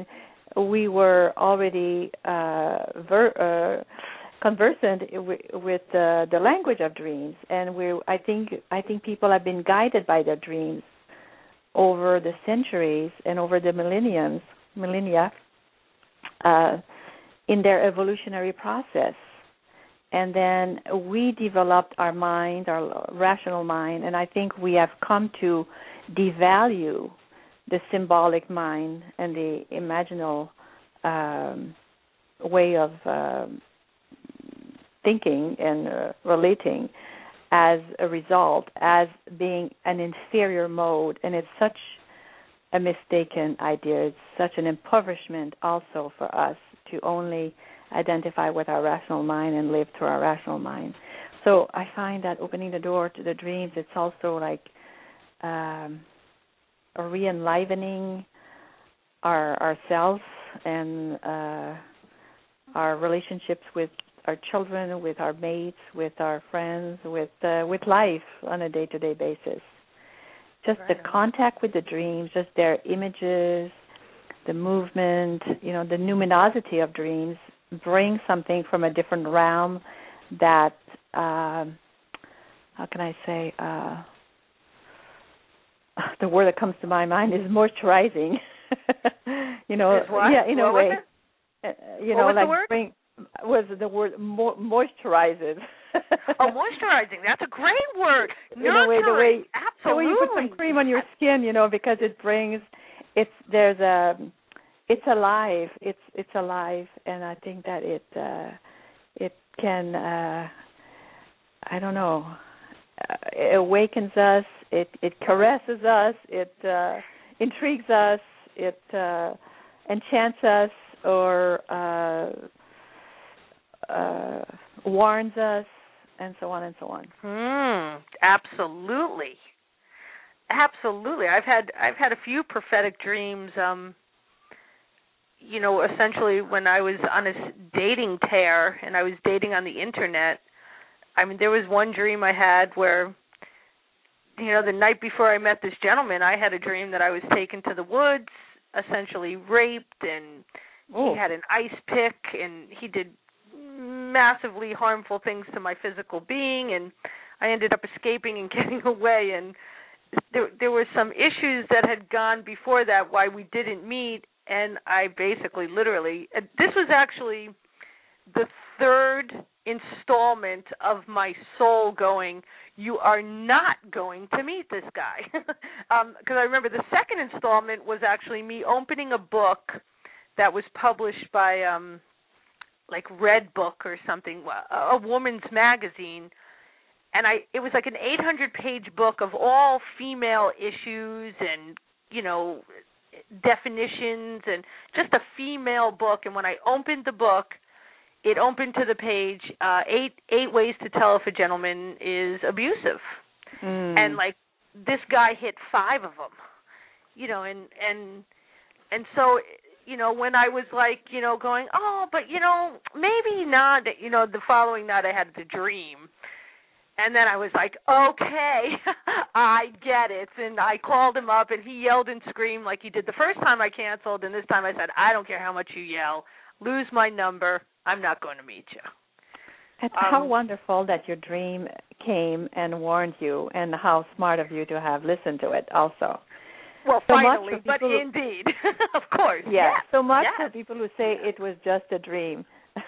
we were already uh, ver- uh, conversant w- with uh, the language of dreams, and we I think I think people have been guided by their dreams over the centuries and over the millenniums, millennia, uh, in their evolutionary process. And then we developed our mind, our rational mind, and I think we have come to devalue the symbolic mind and the imaginal um, way of uh, thinking and uh, relating as a result, as being an inferior mode. And it's such a mistaken idea. It's such an impoverishment also for us to only identify with our rational mind and live through our rational mind. So I find that opening the door to the dreams, it's also like um, a re-enlivening our ourselves and uh, our relationships with our children, with our mates, with our friends, with uh, with life on a day-to-day basis. Just right. The contact with the dreams, just their images, the movement, you know, the luminosity of dreams bring something from a different realm that, uh, how can I say, uh, the word that comes to my mind is moisturizing. you know, is what? yeah, in what a way, uh, you what know, was like the word? bring was the word mo- moisturizes. Oh, moisturizing. That's a great word. In a way, the way, absolutely. the way you put some cream on your skin, you know, because it brings, it's there's a. It's alive. It's it's alive, and I think that it uh, it can uh, I don't know. Uh, it awakens us. It it caresses us. It uh, intrigues us. It uh, enchants us, or uh, uh, warns us, and so on and so on. Hmm. Absolutely. Absolutely. I've had I've had a few prophetic dreams. Um. You know, essentially when I was on a dating tear and I was dating on the internet, I mean, there was one dream I had where, you know, the night before I met this gentleman, I had a dream that I was taken to the woods, essentially raped, and Ooh. He had an ice pick, and he did massively harmful things to my physical being, and I ended up escaping and getting away, and there, there were some issues that had gone before that why we didn't meet. And I basically, literally, this was actually the third installment of my soul going, you are not going to meet this guy. Because um, I remember the second installment was actually me opening a book that was published by, um, like, Red Book or something, a woman's magazine. And I it was like an eight hundred page book of all female issues and, you know, definitions, and just a female book. And when I opened the book, it opened to the page uh, eight eight ways to tell if a gentleman is abusive, mm. and like this guy hit five of them, you know, and and and so you know when I was like you know going oh but you know maybe not, you know the following night I had the dream. And then I was like, okay, I get it. And I called him up, and he yelled and screamed like he did the first time I canceled. And this time I said, I don't care how much you yell. Lose my number. I'm not going to meet you. It's um, how wonderful that your dream came and warned you, and how smart of you to have listened to it also. Well, so finally, but who, indeed, of course. Yeah, yes, so much yes. for people who say it was just a dream.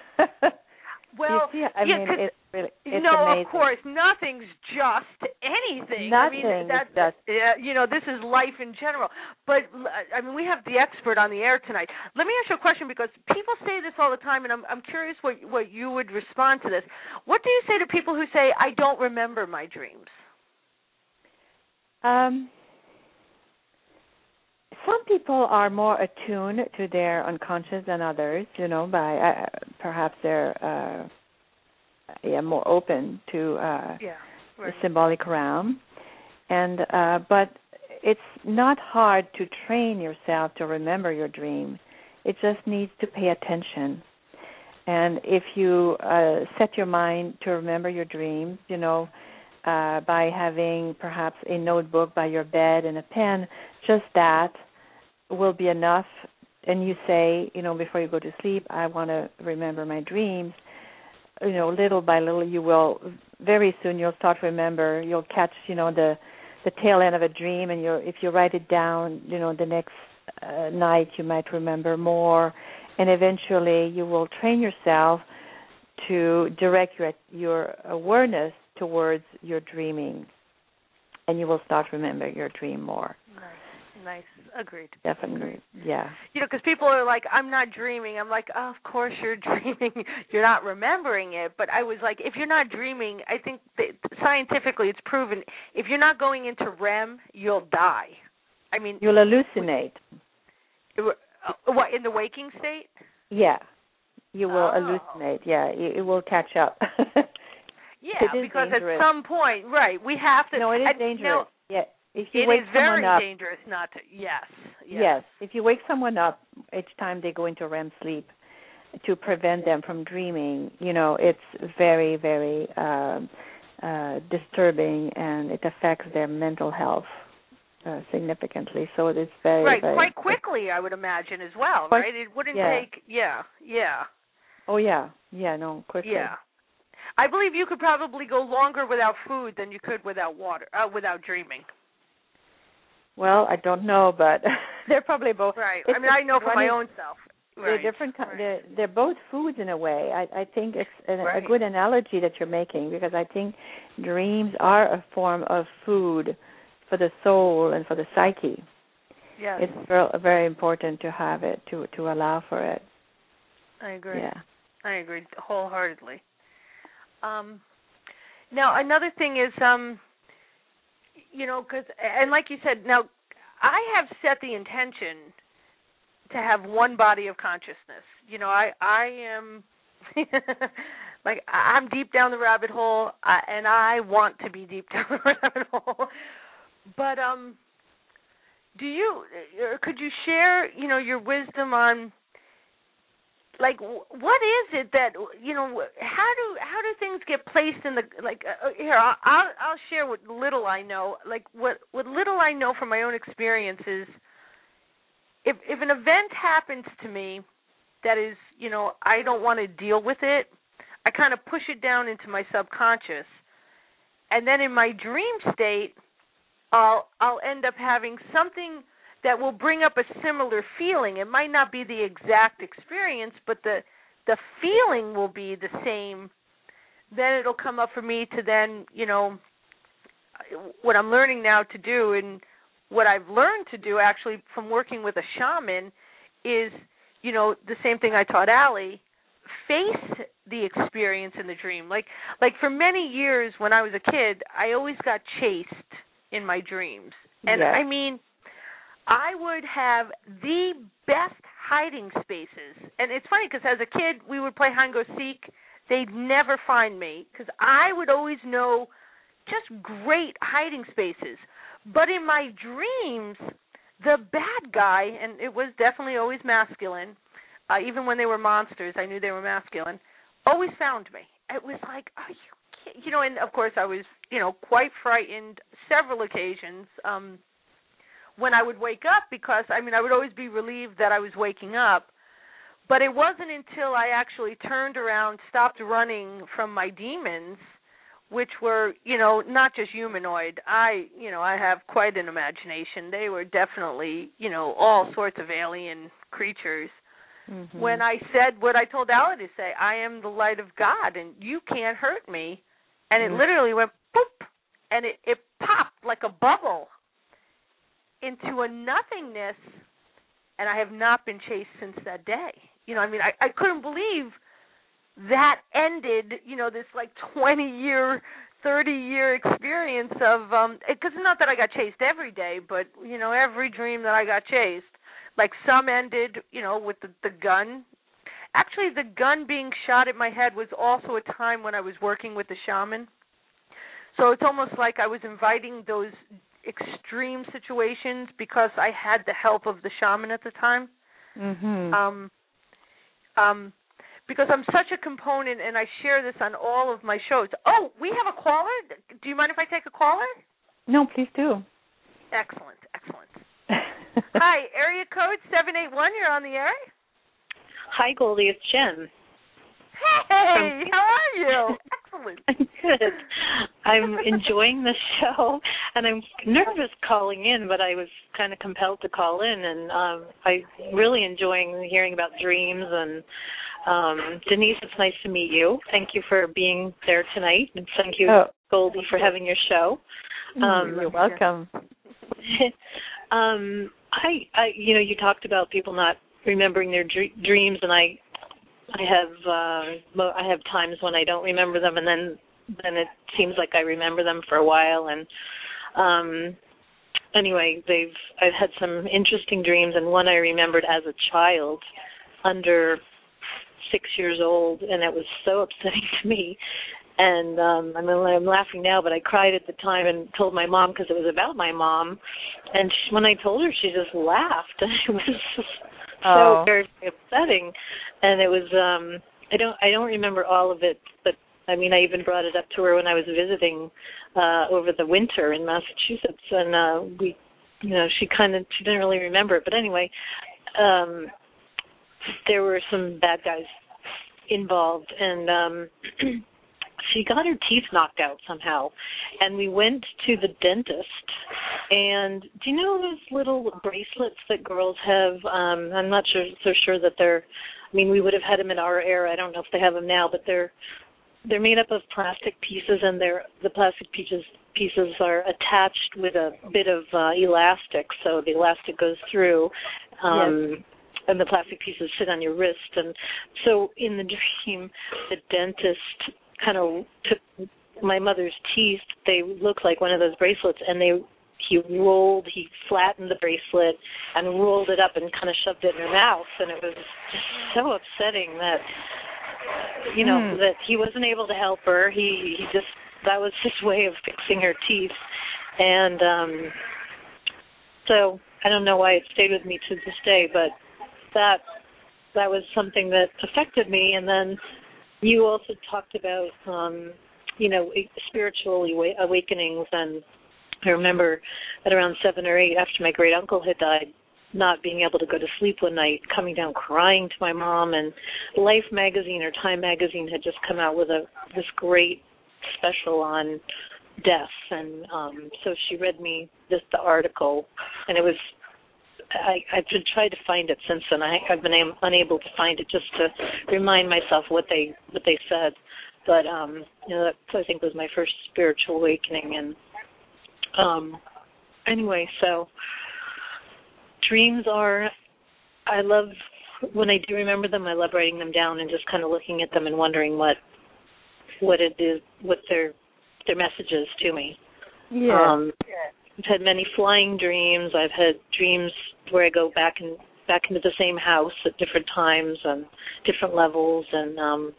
Well, you see, I yeah, mean, it's really, it's no, amazing. of course, nothing's just anything. Nothing I mean, that, is just. Uh, you know, this is life in general. But I mean, we have the expert on the air tonight. Let me ask you a question, because people say this all the time, and I'm I'm curious what what you would respond to this. What do you say to people who say, "I don't remember my dreams"? Um. Some people are more attuned to their unconscious than others, you know, by uh, perhaps they're uh, yeah, more open to uh, yeah, right. the symbolic realm. And uh, but it's not hard to train yourself to remember your dream. It just needs to pay attention. And if you uh, set your mind to remember your dreams, you know, uh, by having perhaps a notebook by your bed and a pen, just that will be enough and you say, you know, before you go to sleep, I want to remember my dreams, you know, little by little, you will, very soon you'll start to remember, you'll catch, you know, the the tail end of a dream, and you're, if you write it down, you know, the next uh, night you might remember more, and eventually you will train yourself to direct your your awareness towards your dreaming, and you will start to remember your dream more. Nice, nice, agreed. Definitely, agreed. yeah. You know, because people are like, I'm not dreaming. I'm like, oh, of course you're dreaming. You're not remembering it. But I was like, if you're not dreaming, I think that scientifically it's proven, if you're not going into R E M, you'll die. I mean, you'll hallucinate. What, in the waking state? Yeah, you will oh. hallucinate. Yeah, it, it will catch up. Yeah, because dangerous. At some point, right, we have to. No, it is I, dangerous. Now, yeah, if you it wake is very up, dangerous not to. Yes, yes. Yes, if you wake someone up each time they go into R E M sleep to prevent them from dreaming, you know, it's very, very um, uh, disturbing, and it affects their mental health uh, significantly. So it is very, right, very quite quickly, I would imagine as well. quite, right, it wouldn't yeah. take. Yeah, yeah. Oh yeah, yeah, no, quickly. Yeah. I believe you could probably go longer without food than you could without water, uh, without dreaming. Well, I don't know, but they're probably both. Right. I mean, I know for my own self. They're right. different. Right. They're, they're both foods in a way. I, I think it's a, right. a good analogy that you're making, because I think dreams are a form of food for the soul and for the psyche. Yes. It's very, very important to have it, to to allow for it. I agree. Yeah. I agree wholeheartedly. Um, now, another thing is, um, you know, because, and like you said, now, I have set the intention to have one body of consciousness. You know, I, I am, like, I'm deep down the rabbit hole, uh, and I want to be deep down the rabbit hole. But um, do you, or could you share, you know, your wisdom on, like, what is it that, you know, how do how do things get placed in the, like, uh, here, I'll, I'll share what little I know. Like, what, what little I know from my own experiences, if if an event happens to me that is, you know, I don't want to deal with it, I kind of push it down into my subconscious. And then in my dream state, I'll I'll end up having something that will bring up a similar feeling. It might not be the exact experience, but the the feeling will be the same. Then it'll come up for me to then, you know, what I'm learning now to do, and what I've learned to do actually from working with a shaman is, you know, the same thing I taught Allie, face the experience in the dream. Like like for many years when I was a kid, I always got chased in my dreams. And yeah. I mean, I would have the best hiding spaces. And it's funny because as a kid, we would play hide-and-go-seek. They'd never find me because I would always know just great hiding spaces. But in my dreams, the bad guy, and it was definitely always masculine, uh, even when they were monsters, I knew they were masculine, always found me. It was like, are you kidding? You know, and of course I was, you know, quite frightened several occasions, um, when I would wake up, because, I mean, I would always be relieved that I was waking up. But it wasn't until I actually turned around, stopped running from my demons, which were, you know, not just humanoid. I, you know, I have quite an imagination. They were definitely, you know, all sorts of alien creatures. Mm-hmm. When I said what I told Allie to say, I am the light of God, and you can't hurt me. And it mm-hmm. literally went boop, and it, it popped like a bubble into a nothingness, and I have not been chased since that day. You know, I mean, I, I couldn't believe that ended, you know, this like twenty-year, thirty-year experience of, um, because it's not that I got chased every day, but, you know, every dream that I got chased, like some ended, you know, with the, the gun. Actually, the gun being shot at my head was also a time when I was working with the shaman. So it's almost like I was inviting those extreme situations because I had the help of the shaman at the time. Mm-hmm. Um, um, because I'm such a component, and I share this on all of my shows. Oh, we have a caller. Do you mind if I take a caller? No, please do. Excellent, excellent. Hi, area code seven eight one, you're on the air. Hi, Goldie, it's Jen. Hey, how are you? Excellent. I'm good. I'm enjoying the show, and I'm nervous calling in, but I was kind of compelled to call in, and um, I'm really enjoying hearing about dreams. And um, Denise, it's nice to meet you. Thank you for being there tonight, and thank you, oh. Goldie, for having your show. Um, You're welcome. um, I, I, you know, you talked about people not remembering their dr- dreams, and I. I have uh, I have times when I don't remember them, and then then it seems like I remember them for a while. And um, anyway, they've I've had some interesting dreams, and one I remembered as a child, under six years old, and it was so upsetting to me. And um, I mean, I'm laughing now, but I cried at the time and told my mom because it was about my mom. And she, when I told her, she just laughed. It was just oh. so very, very upsetting. And it was um, I don't I don't remember all of it, but I mean, I even brought it up to her when I was visiting uh, over the winter in Massachusetts, and uh, we, you know, she kind of she didn't really remember it. But anyway, um, there were some bad guys involved, and um, she got her teeth knocked out somehow, and we went to the dentist. And do you know those little bracelets that girls have? Um, I'm not sure so sure that they're. I mean, we would have had them in our era. I don't know if they have them now, but they're they're made up of plastic pieces, and they're the plastic pieces pieces are attached with a bit of uh, elastic, so the elastic goes through. Um, yes. And the plastic pieces sit on your wrist. And so in the dream, the dentist kind of took my mother's teeth. They looked like one of those bracelets, and they he rolled, he flattened the bracelet and rolled it up and kind of shoved it in her mouth. And it was just so upsetting that, you know, mm. that he wasn't able to help her. He, he just, that was his way of fixing her teeth. And um, so I don't know why it stayed with me to this day, but that that was something that affected me. And then you also talked about, um, you know, spiritual awakenings. And I remember at around seven or eight, after my great uncle had died, not being able to go to sleep one night, coming down crying to my mom. And Life magazine or Time magazine had just come out with a this great special on death. And um, so she read me this the article, and it was, I, I've been trying to find it since then. I, I've been am, unable to find it just to remind myself what they what they said. But um, you know, that I think was my first spiritual awakening. And um, anyway, so dreams are, I love when I do remember them. I love writing them down and just kind of looking at them and wondering what what it is, what their their messages to me. Yeah. Um, I've had many flying dreams. I've had dreams where I go back and back into the same house at different times and different levels, and um,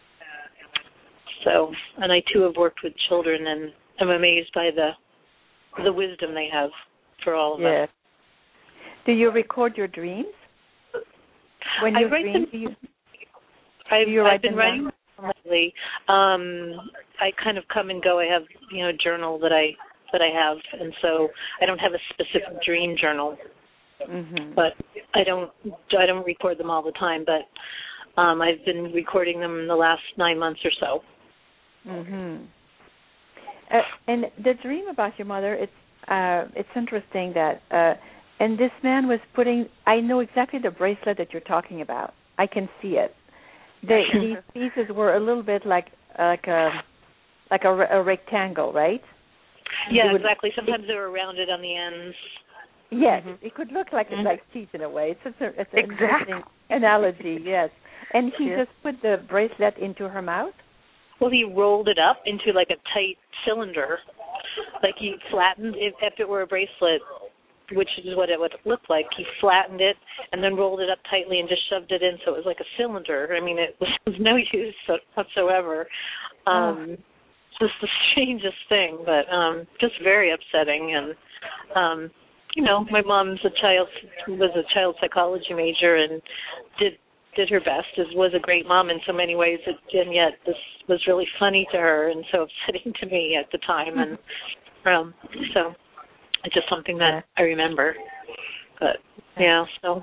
so and I too have worked with children, and I'm amazed by the the wisdom they have for all of yes. us. Do you record your dreams? When you I write dream, them. do you, I've, do you I've write been them writing down? them lately. Um, I kind of come and go. I have you know a journal that I. that I have, and so I don't have a specific dream journal, mm-hmm. but I don't I don't record them all the time, but um, I've been recording them in the last nine months or so. Mm-hmm. Uh, and the dream about your mother, it's uh, it's interesting that, uh, and this man was putting, I know exactly the bracelet that you're talking about. I can see it. The, these pieces were a little bit like like a like a, a rectangle, right? Yeah, would, exactly. Sometimes they were rounded on the ends. Yes, mm-hmm. it could look like mm-hmm. it's like teeth in a way. It's, it's, a, it's an exactly. interesting analogy, yes. And he yeah. just put the bracelet into her mouth? Well, he rolled it up into like a tight cylinder. Like he flattened it, if it were a bracelet, which is what it would look like. He flattened it and then rolled it up tightly and just shoved it in so it was like a cylinder. I mean, it was no use whatsoever. Um oh. Just the strangest thing, but um, just very upsetting. And um, you know, my mom's a child was a child psychology major and did did her best. As was a great mom in so many ways, and yet this was really funny to her and so upsetting to me at the time. And um, so it's just something that I remember. But yeah, so.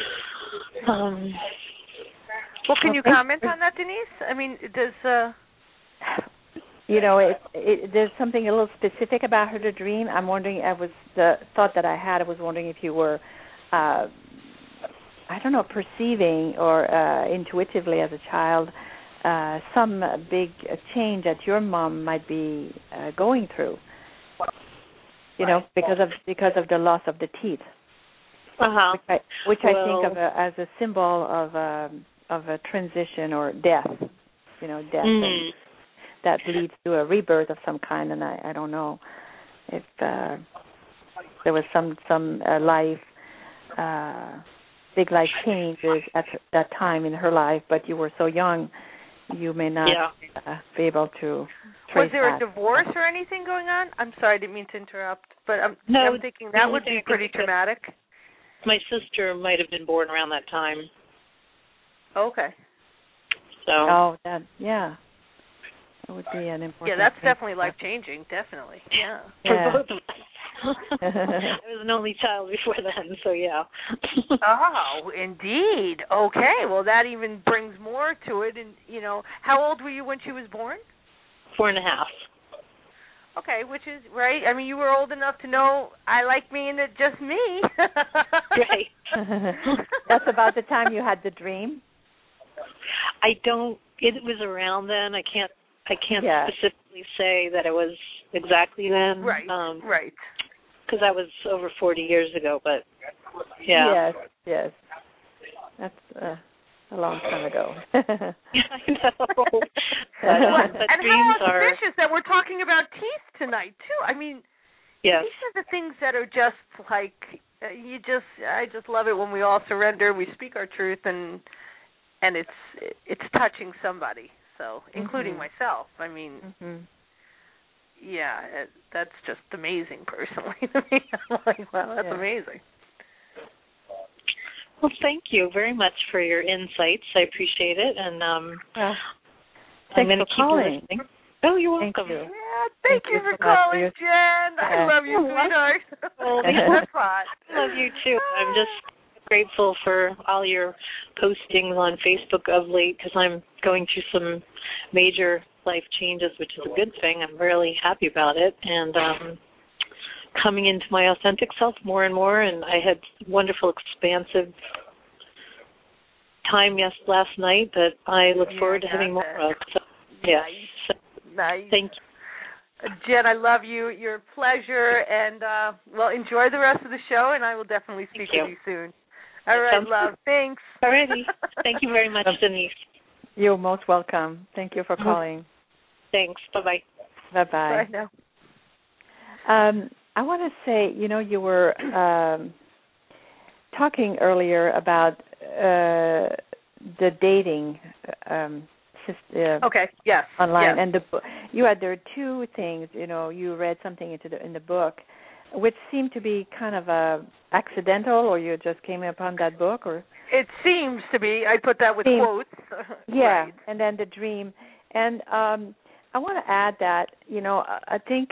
Um, well, can you comment on that, Denise? I mean, does uh... you know, it, it, there's something a little specific about her to dream. I'm wondering. I was the thought that I had. I was wondering if you were, uh, I don't know, perceiving or uh, intuitively as a child, uh, some big change that your mom might be uh, going through. You know, because of because of the loss of the teeth. Uh-huh. Which I, which well, I think of a, as a symbol of a, of a transition or death, you know, death mm. and that leads to a rebirth of some kind. And I, I don't know if uh, there was some some uh, life, uh, big life changes at that time in her life, but you were so young, you may not yeah. uh, be able to trace Was there that. a divorce or anything going on? I'm sorry, I didn't mean to interrupt, but I'm, no, I'm thinking that would be pretty traumatic. My sister might have been born around that time. Okay. So. Oh, that yeah. That would be an important. Yeah, that's thing. definitely life changing. Definitely. Yeah. Yeah. For both of us. I was an only child before then, so yeah. Oh, indeed. Okay. Well, that even brings more to it. And you know, how old were you when she was born? Four and a half. Okay, which is right. I mean, you were old enough to know I like me and it just me. Right. That's about the time you had the dream. I don't. It was around then. I can't. I can't yeah. specifically say that it was exactly then. Right. Um, right. Because that was over forty years ago. But yeah. Yes. Yes. That's uh, a long time ago. I know. But, uh, but and dreams how are auspicious that we're talking about teeth tonight too. I mean, yes. these are the things that are just like uh, you just. I just love it when we all surrender, we speak our truth, and and it's it's touching somebody. So, including mm-hmm. myself. I mean, mm-hmm. yeah, it, that's just amazing, personally. To me, I'm like, wow, that's yeah. amazing. Well, thank you very much for your insights. I appreciate it, and um, yeah. I'm going to for keep calling. listening. Oh, you're Thank welcome. you. Yeah, thank, thank you you for so calling, much. Jen. Yeah. I love you, sweetheart. Well, That's fun. I love you too. I'm just grateful for all your postings on Facebook of late because I'm going through some major life changes, which is a good thing. I'm really happy about it, and um, coming into my authentic self more and more. And I had wonderful, expansive time yes last night that I look Yeah, forward to having more of. So, yes. Nice. nice. Thank you. Jen, I love you. You're a pleasure, and uh, well, enjoy the rest of the show, and I will definitely speak Thank with you. you soon. All right, Sounds love. good. Thanks. All righty. Thank you very much, Denise. You're most welcome. Thank you for calling. Thanks. Bye-bye. Bye-bye. Bye now. Um, I want to say, you know, you were um, talking earlier about uh, the dating um, system. Okay. Yes. Online, yes. and the you had there are two things. You know, you read something into the in the book, which seemed to be kind of a accidental, or you just came upon that book, or it seems to be. I put that with seems, quotes. Yeah, right. and then the dream, and um, I want to add that you know I think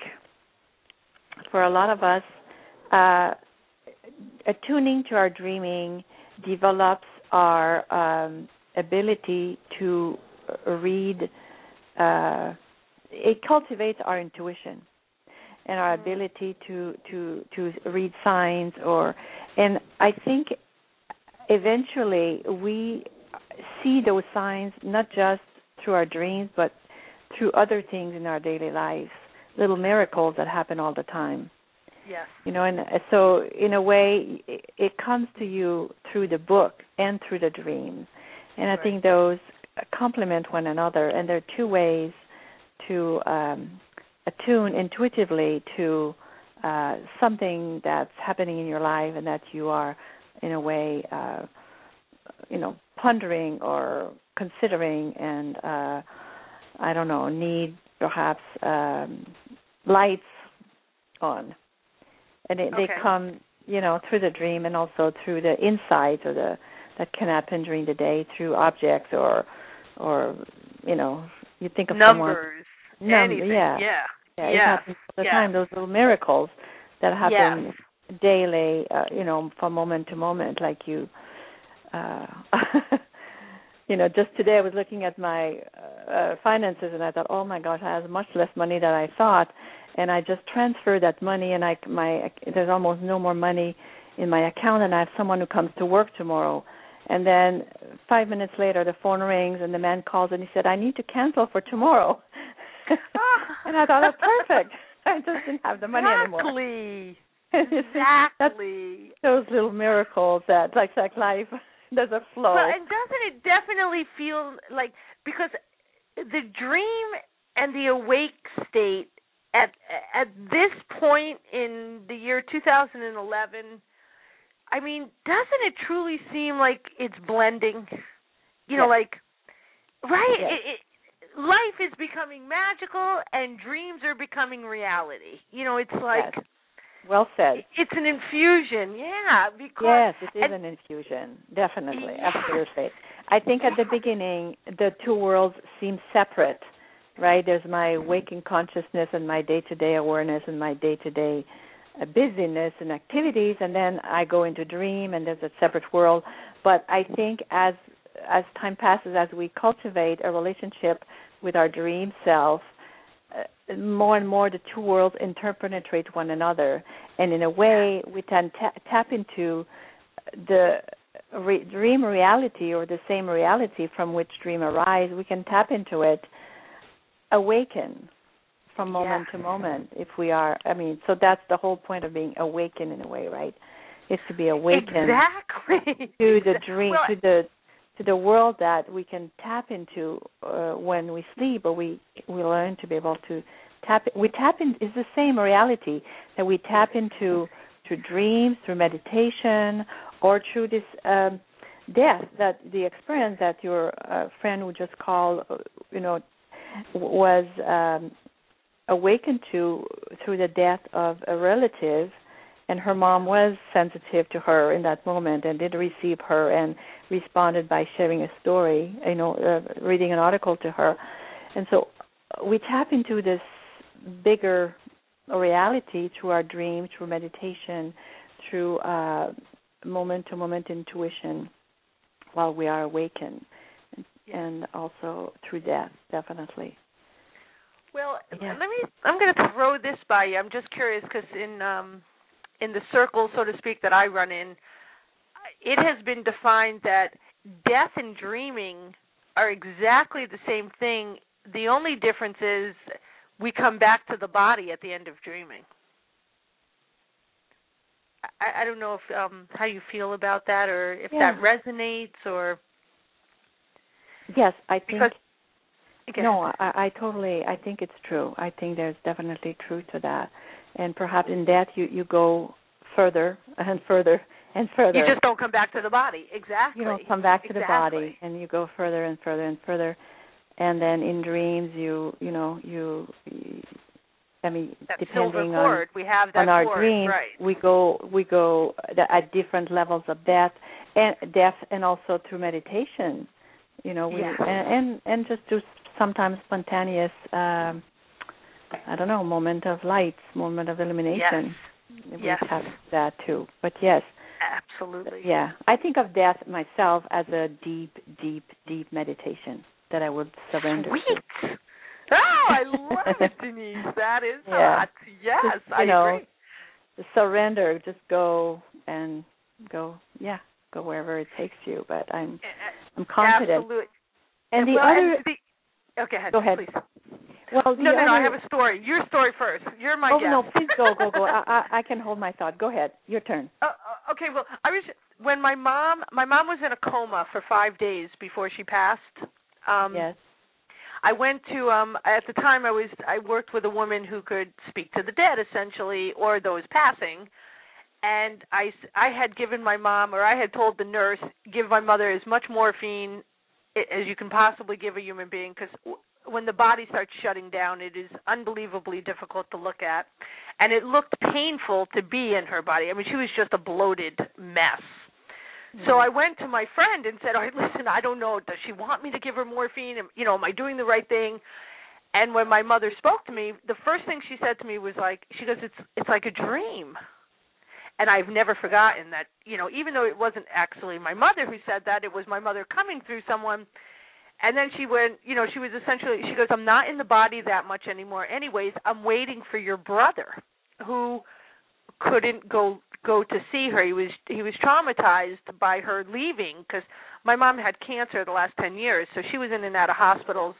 for a lot of us, uh, attuning to our dreaming develops our um, ability to read. Uh, it cultivates our intuition and our ability to, to to read signs, or and I think eventually we see those signs not just through our dreams but through other things in our daily lives, little miracles that happen all the time. Yes. You know, and so in a way it comes to you through the book and through the dreams. And I right. think those complement one another, and there are two ways to um, attune intuitively to uh, something that's happening in your life and that you are, in a way, uh, you know, pondering or considering, and uh, I don't know, need perhaps um, lights on, and it, okay. they come, you know, through the dream and also through the insights or the that can happen during the day through objects or. Or, you know, you think of numbers, someone, anything, yeah, yeah, yeah, yes. it happens all the yes. time. Those little miracles that happen yes. daily, uh, you know, from moment to moment, like you, uh, you know, just today I was looking at my uh, finances and I thought, oh my gosh, I have much less money than I thought, and I just transferred that money, and I my there's almost no more money in my account, and I have someone who comes to work tomorrow. And then five minutes later, the phone rings, and the man calls, and he said, I need to cancel for tomorrow. And I thought, oh, perfect. I just didn't have the money exactly. anymore. Exactly. That's those little miracles that, like, like life, there's a flow. Well, and doesn't it definitely feel like, because the dream and the awake state at at this point in the year two thousand eleven, I mean, doesn't it truly seem like it's blending? You know, yes. like, right? Yes. It, it, life is becoming magical and dreams are becoming reality. You know, it's like... Yes. Well said. It's an infusion, yeah. Because, yes, it is and, an infusion, definitely, yes. absolutely. I think at the beginning, the two worlds seem separate, right? There's my waking consciousness and my day-to-day awareness and my day-to-day uh, busyness and activities, and then I go into dream, and there's a separate world. But I think as as time passes, as we cultivate a relationship with our dream self, uh, more and more the two worlds interpenetrate one another, and in a way we can ta- tap into the re- dream reality, or the same reality from which dream arise. We can tap into it, awaken from moment yeah. to moment if we are, I mean, so that's the whole point of being awakened in a way, right? Is to be awakened exactly. to the dream, well, to the to the world that we can tap into uh, when we sleep, or we we learn to be able to tap. We tap in is the same reality that we tap into through dreams, through meditation, or through this um, death, that the experience that your uh, friend who just called, you know, was um, awakened to through the death of a relative. And her mom was sensitive to her in that moment and did receive her and responded by sharing a story, you know, uh, reading an article to her. And so we tap into this bigger reality through our dreams, through meditation, through uh, moment-to-moment intuition while we are awakened, and also through death, definitely. Well, yeah. let me. I'm going to throw this by you. I'm just curious because in um, in the circle, so to speak, that I run in, it has been defined that death and dreaming are exactly the same thing. The only difference is we come back to the body at the end of dreaming. I, I don't know if um, how you feel about that, or if yeah. that resonates, or yes, I think. Because, okay. No, I, I totally. I think it's true. I think there's definitely truth to that. And perhaps in that you, you go further and further and further. You just don't come back to the body. Exactly. You don't come back to exactly. the body, and you go further and further and further. And then in dreams, you you know you. I mean, that depending silver on cord. We have that on our cord, dreams, right. we go we go at different levels of death and death, and also through meditation. You know, we yeah. and, and and just do sometimes spontaneous. Um, I don't know, moment of light, moment of illumination. Yes. We yes. have that too. But yes. Absolutely. Yeah. I think of death myself as a deep, deep, deep meditation that I would surrender Sweet. to. Oh, I love it, Denise. That is yeah. hot. Yes, just, you I know, agree. Surrender, just go and go, yeah, go wherever it takes you. But I'm I'm confident. Absolutely. And the well, other... And the, okay, ahead, go ahead. please. Well, the no, no, other, no, I have a story. Your story first. You're my oh, guest. no, please go, go, go. I, I, I can hold my thought. Go ahead. Your turn. Uh, okay, well, I was when my mom, my mom was in a coma for five days before she passed. Um, yes. I went to, um, at the time I was, I worked with a woman who could speak to the dead, essentially, or those passing. And I, I had given my mom, or I had told the nurse, give my mother as much morphine as you can possibly give a human being, because when the body starts shutting down, it is unbelievably difficult to look at. And it looked painful to be in her body. I mean, she was just a bloated mess. Mm-hmm. So I went to my friend and said, all right, listen, I don't know, does she want me to give her morphine? You know, am I doing the right thing? And when my mother spoke to me, the first thing she said to me was like, she goes, it's it's like a dream. And I've never forgotten that, you know, even though it wasn't actually my mother who said that, it was my mother coming through someone. And then she went, you know, she was essentially, she goes, I'm not in the body that much anymore anyways. I'm waiting for your brother who couldn't go go to see her. He was he was traumatized by her leaving because my mom had cancer the last ten years, so she was in and out of hospitals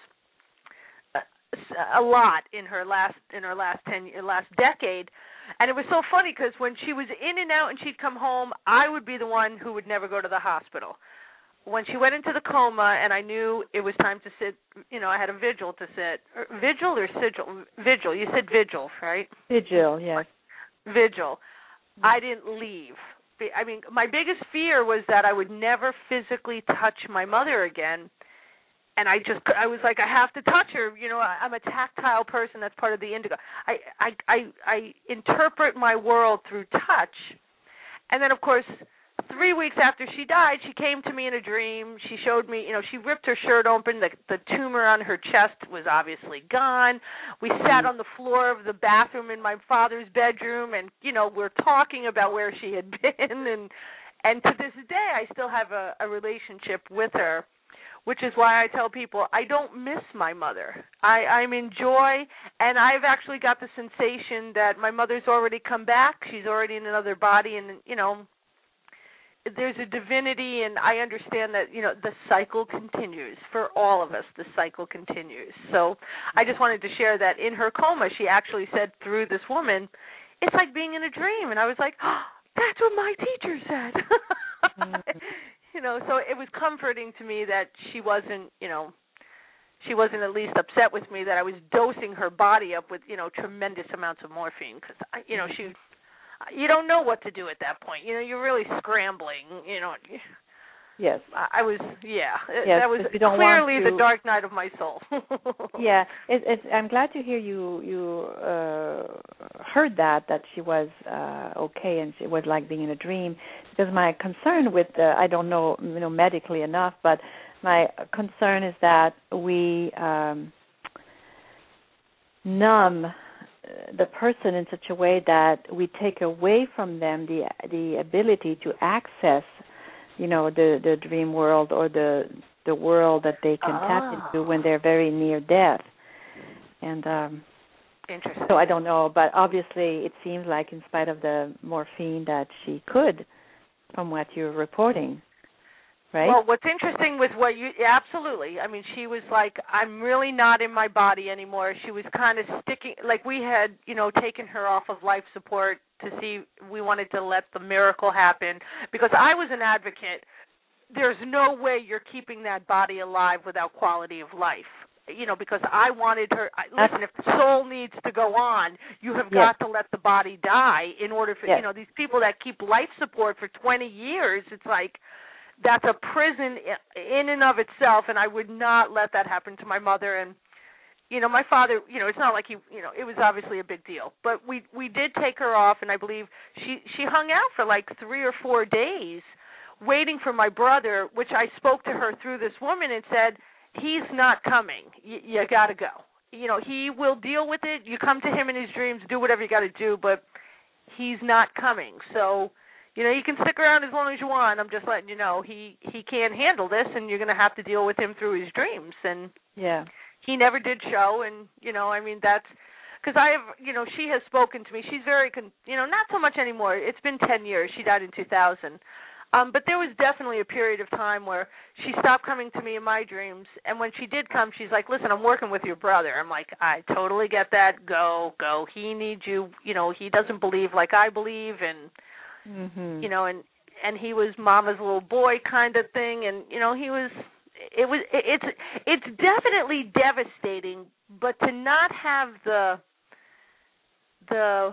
a, a lot in her last in her last ten last decade. And it was so funny because when she was in and out and she'd come home, I would be the one who would never go to the hospital. When she went into the coma and I knew it was time to sit, you know, I had a vigil to sit. Vigil or sigil? Vigil. You said vigil, right? Vigil, yes. Vigil. I didn't leave. I mean, my biggest fear was that I would never physically touch my mother again. And I just, I was like, I have to touch her. You know, I'm a tactile person. That's part of the indigo. I, I, I, I interpret my world through touch. And then, of course, three weeks after she died, she came to me in a dream. She showed me, you know, she ripped her shirt open. The, the tumor on her chest was obviously gone. We sat on the floor of the bathroom in my father's bedroom, and, you know, we're talking about where she had been. And and to this day, I still have a, a relationship with her, which is why I tell people I don't miss my mother. I, I'm in joy, and I've actually got the sensation that my mother's already come back. She's already in another body, and, you know, there's a divinity, and I understand that, you know, the cycle continues. For all of us, the cycle continues. So I just wanted to share that in her coma, she actually said through this woman, it's like being in a dream. And I was like, oh, that's what my teacher said. Mm-hmm. You know, so it was comforting to me that she wasn't, you know, she wasn't at least upset with me that I was dosing her body up with, you know, tremendous amounts of morphine because, you know, she... You don't know what to do at that point. You know, you're really scrambling. You know. Yes. I was. Yeah. Yes, that was you don't clearly want to... the dark night of my soul. Yeah. It, it's. I'm glad to hear you. You uh, heard that that she was uh, okay and it was like being in a dream. Because my concern with the, I don't know, you know, medically enough, but my concern is that we um, numb the person in such a way that we take away from them the the ability to access, you know, the, the dream world or the the world that they can oh. tap into when they're very near death. And um, interesting. So I don't know, but obviously it seems like in spite of the morphine that she could, from what you're reporting. Right? Well, what's interesting with what you, absolutely. I mean, she was like, I'm really not in my body anymore. She was kind of sticking, like we had, you know, taken her off of life support to see, we wanted to let the miracle happen because I was an advocate. There's no way you're keeping that body alive without quality of life. You know, because I wanted her, listen, if the soul needs to go on, you have yes. got to let the body die in order for, yes. you know, these people that keep life support for twenty years, it's like, that's a prison in and of itself, and I would not let that happen to my mother. And, you know, my father, you know, it's not like he, you know, it was obviously a big deal. But we we did take her off, and I believe she, she hung out for like three or four days waiting for my brother, which I spoke to her through this woman and said, he's not coming. Y- you got to go. You know, he will deal with it. You come to him in his dreams, do whatever you got to do, but he's not coming. So... You know, you can stick around as long as you want. I'm just letting you know he, he can't handle this, and you're going to have to deal with him through his dreams. And yeah, he never did show. And, you know, I mean, that's because I have, you know, she has spoken to me. She's very, con- you know, not so much anymore. It's been ten years. She died in two thousand. Um, but there was definitely a period of time where she stopped coming to me in my dreams. And when she did come, she's like, listen, I'm working with your brother. I'm like, I totally get that. Go, go. He needs you. You know, he doesn't believe like I believe. And, mm-hmm. you know, and, and he was mama's little boy kind of thing. And, you know, he was, it was, it, it's, it's definitely devastating, but to not have the, the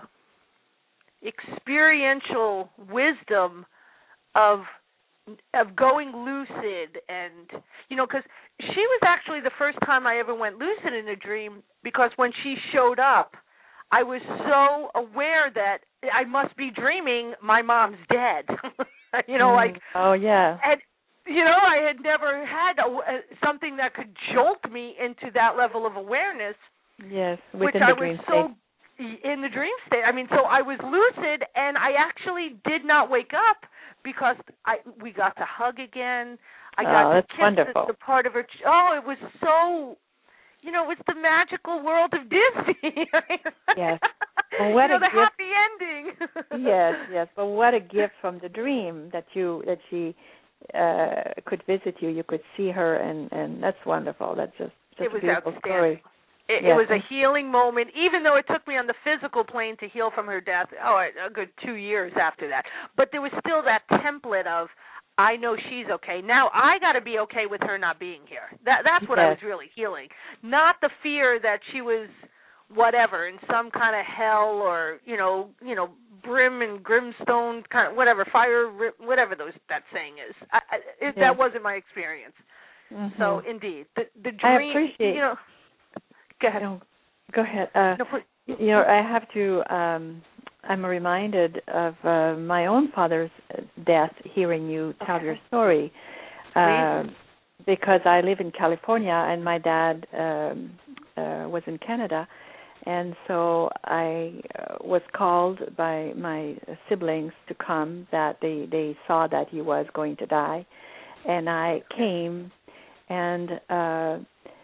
experiential wisdom of of going lucid, and you know, because she was actually the first time I ever went lucid in a dream, because when she showed up, I was so aware that I must be dreaming my mom's dead. you know, like oh yeah, and you know, I had never had a, a, something that could jolt me into that level of awareness. Yes, within which the I dream was so state. in the dream state. I mean, so I was lucid, and I actually did not wake up because I we got to hug again. I got oh, to that's kiss wonderful. the, the part of her. Ch- oh, it was so, you know, it's the magical world of Disney. Yes. Well, what you know, a the gift. happy ending. Yes, yes. But what a gift from the dream that you that she uh, could visit you. You could see her, and, and that's wonderful. That's just, just it was a beautiful outstanding. story. It, yes. it was a healing moment, even though it took me on the physical plane to heal from her death. Oh, a good two years after that. But there was still that template of, I know she's okay. Now I got to be okay with her not being here. That that's what yes. I was really healing, not the fear that she was whatever in some kind of hell or you know you know brim and grimstone kind of whatever fire whatever those that saying is. I, I, it, yes. That wasn't my experience. Mm-hmm. So indeed, the the dream. I appreciate. You know, go ahead. No, go ahead. Uh, no, please. You know, I have to. Um, I'm reminded of uh, my own father's death. Hearing you tell okay. your story, uh, because I live in California and my dad um, uh, was in Canada, and so I uh, was called by my siblings to come. That they they saw that he was going to die, and I came, and. Uh,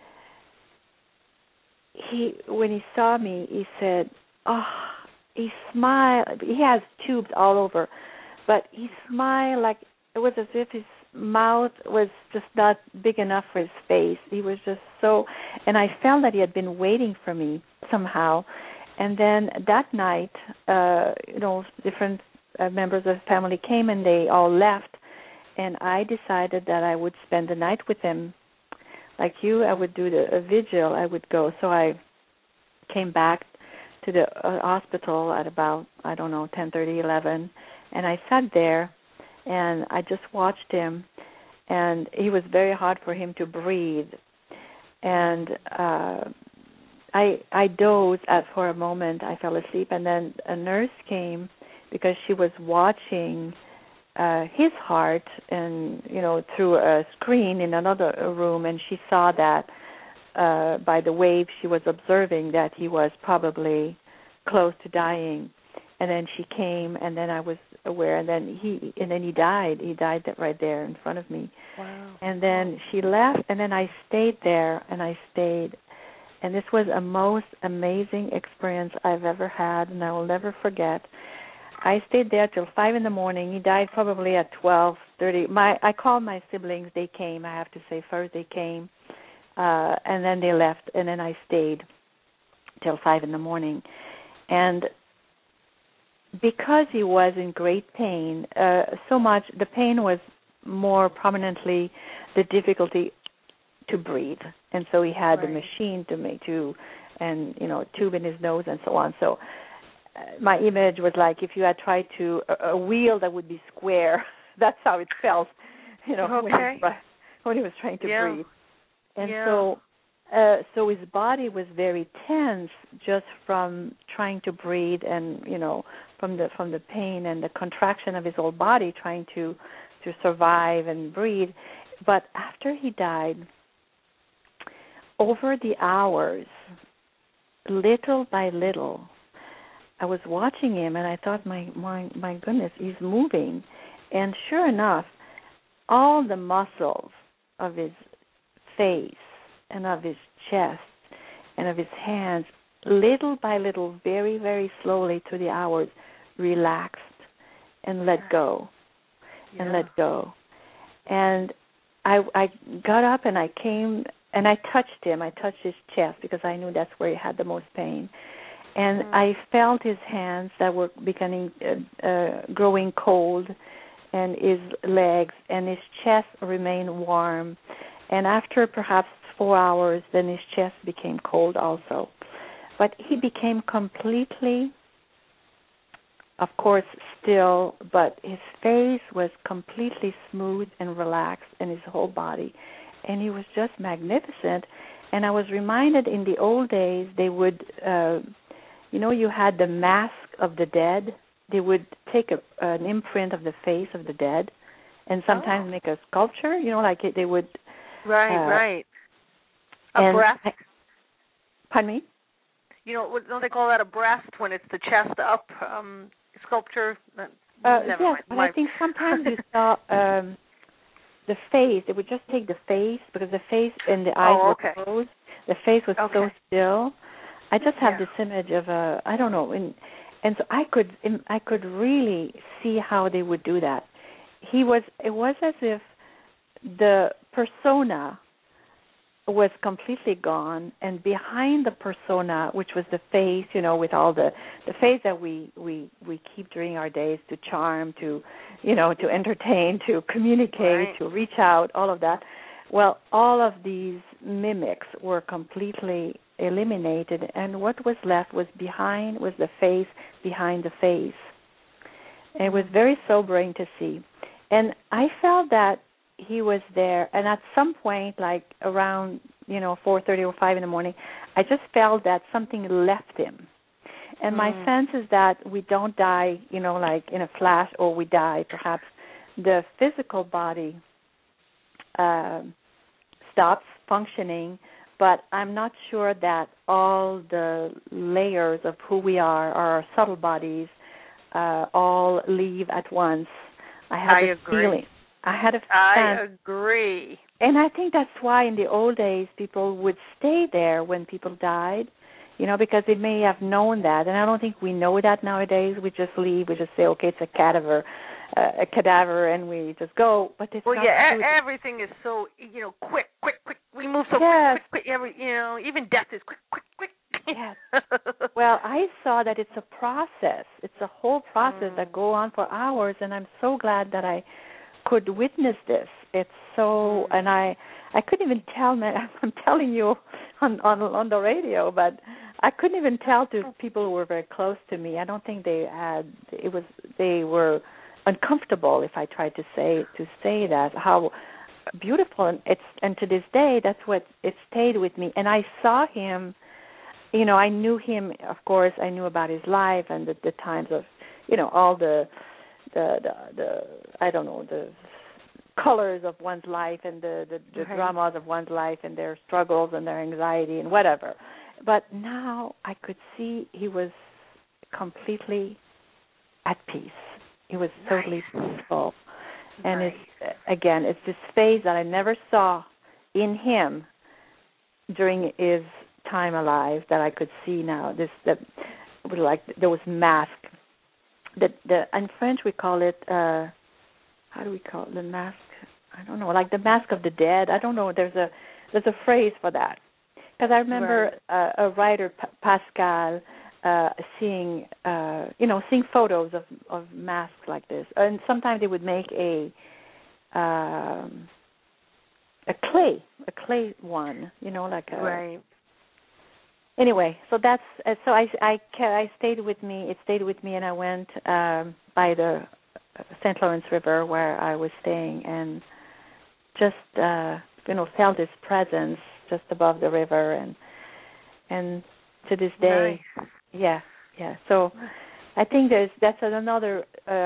He when he saw me, he said, "Oh," he smiled. He has tubes all over, but he smiled like it was as if his mouth was just not big enough for his face. He was just so, and I felt that he had been waiting for me somehow. And then that night, uh, you know, different uh, members of the family came and they all left, and I decided that I would spend the night with him. Like you, I would do the a vigil. I would go. So I came back to the uh, hospital at about, I don't know, ten thirty, eleven, and I sat there, and I just watched him, and it was very hard for him to breathe. And uh, I I dozed at, for a moment. I fell asleep, and then a nurse came because she was watching Uh, his heart, and you know, through a screen in another room, and she saw that uh, by the wave she was observing that he was probably close to dying. And then she came, and then I was aware, and then he, and then he died. He died right there in front of me. Wow. And then she left, and then I stayed there, and I stayed, and this was a most amazing experience I've ever had, and I will never forget. I stayed there till five in the morning. He died probably at twelve thirty. My I called my siblings. They came. I have to say first they came, uh, and then they left. And then I stayed till five in the morning. And because he was in great pain, uh, so much the pain was more prominently the difficulty to breathe. And so he had right. the machine to make to, and you know, tube in his nose and so on. So. My image was like if you had tried to a, a wheel that would be square. That's how it felt, you know, okay. when, he was, when he was trying to yeah. breathe. And yeah. so, uh, so his body was very tense just from trying to breathe, and you know, from the from the pain and the contraction of his whole body trying to to survive and breathe. But after he died, over the hours, little by little, I was watching him, and I thought, my, my my goodness, he's moving. And sure enough, all the muscles of his face and of his chest and of his hands, little by little, very, very slowly through the hours, relaxed and let go yeah. and let go. And I, I got up and I came and I touched him. I touched his chest because I knew that's where he had the most pain. And mm. I felt his hands that were becoming, uh, uh, growing cold, and his legs, and his chest remained warm. And after perhaps four hours, then his chest became cold also. But he became completely, of course, still, but his face was completely smooth and relaxed, and his whole body. And he was just magnificent. And I was reminded in the old days, they would... Uh, You know, you had the mask of the dead. They would take a, an imprint of the face of the dead, and sometimes oh. make a sculpture. You know, like they would. Right, uh, right. A breath. I, pardon me. you know, what don't they call that a breast when it's the chest up um, sculpture? Uh, Uh, Never yes, mind. but My- I think sometimes you saw um, the face. They would just take the face because the face and the eyes Oh, were okay. closed. The face was so Okay. still. I just have Yeah. this image of a I don't know, and and so I could I could really see how they would do that. He was it was as if the persona was completely gone, and behind the persona, which was the face, you know, with all the the face that we we we keep during our days to charm, to you know, to entertain, to communicate, Right. to reach out, all of that. Well, all of these mimics were completely eliminated, and what was left was behind was the face behind the face. And it was very sobering to see. And I felt that he was there, and at some point, like around, you know, four thirty or five in the morning, I just felt that something left him. And my Mm. sense is that we don't die, you know, like in a flash, or we die, perhaps. The physical body um, stops functioning, but I'm not sure that all the layers of who we are, our subtle bodies, uh, all leave at once. I have I a agree. feeling. I had a I sense. agree. And I think that's why in the old days people would stay there when people died, you know, because they may have known that. And I don't think we know that nowadays. We just leave. We just say, okay, it's a cadaver, uh, a cadaver, and we just go. But it's Well, not yeah, true. e- everything is so, you know, quick, quick, quick. We move so Yes. quick, quick, quick. Every, you know, even death is quick, quick, quick. Yes. Well, I saw that it's a process. It's a whole process Mm. that go on for hours, and I'm so glad that I could witness this. It's so, Mm. and I, I couldn't even tell. Man, I'm telling you on on on the radio, but I couldn't even tell to people who were very close to me. I don't think they had. It was they were uncomfortable if I tried to say to say that how beautiful, and it's and to this day that's what it stayed with me. And I saw him. You know, I knew him. Of course, I knew about his life and the, the times of, you know, all the, the, the, the, I don't know, the colors of one's life and the, the, the Right. dramas of one's life and their struggles and their anxiety and whatever. But now I could see he was completely at peace. He was Nice. totally peaceful. And Nice. it's, again, it's this phase that I never saw in him during his time alive that I could see now. This that was like there was mask. The the in French we call it uh, how do we call it, the mask? I don't know, like the mask of the dead. I don't know. There's a there's a phrase for that because I remember Right. uh, a writer P- Pascal uh, seeing uh, you know seeing photos of of masks like this, and sometimes they would make a um, a clay a clay one, you know, like a Right. Anyway, so that's uh, so I I I stayed with me. It stayed with me, and I went um, by the Saint Lawrence River where I was staying, and just uh, you know felt his presence just above the river, and and to this day, Nice. yeah, yeah. So I think there's that's another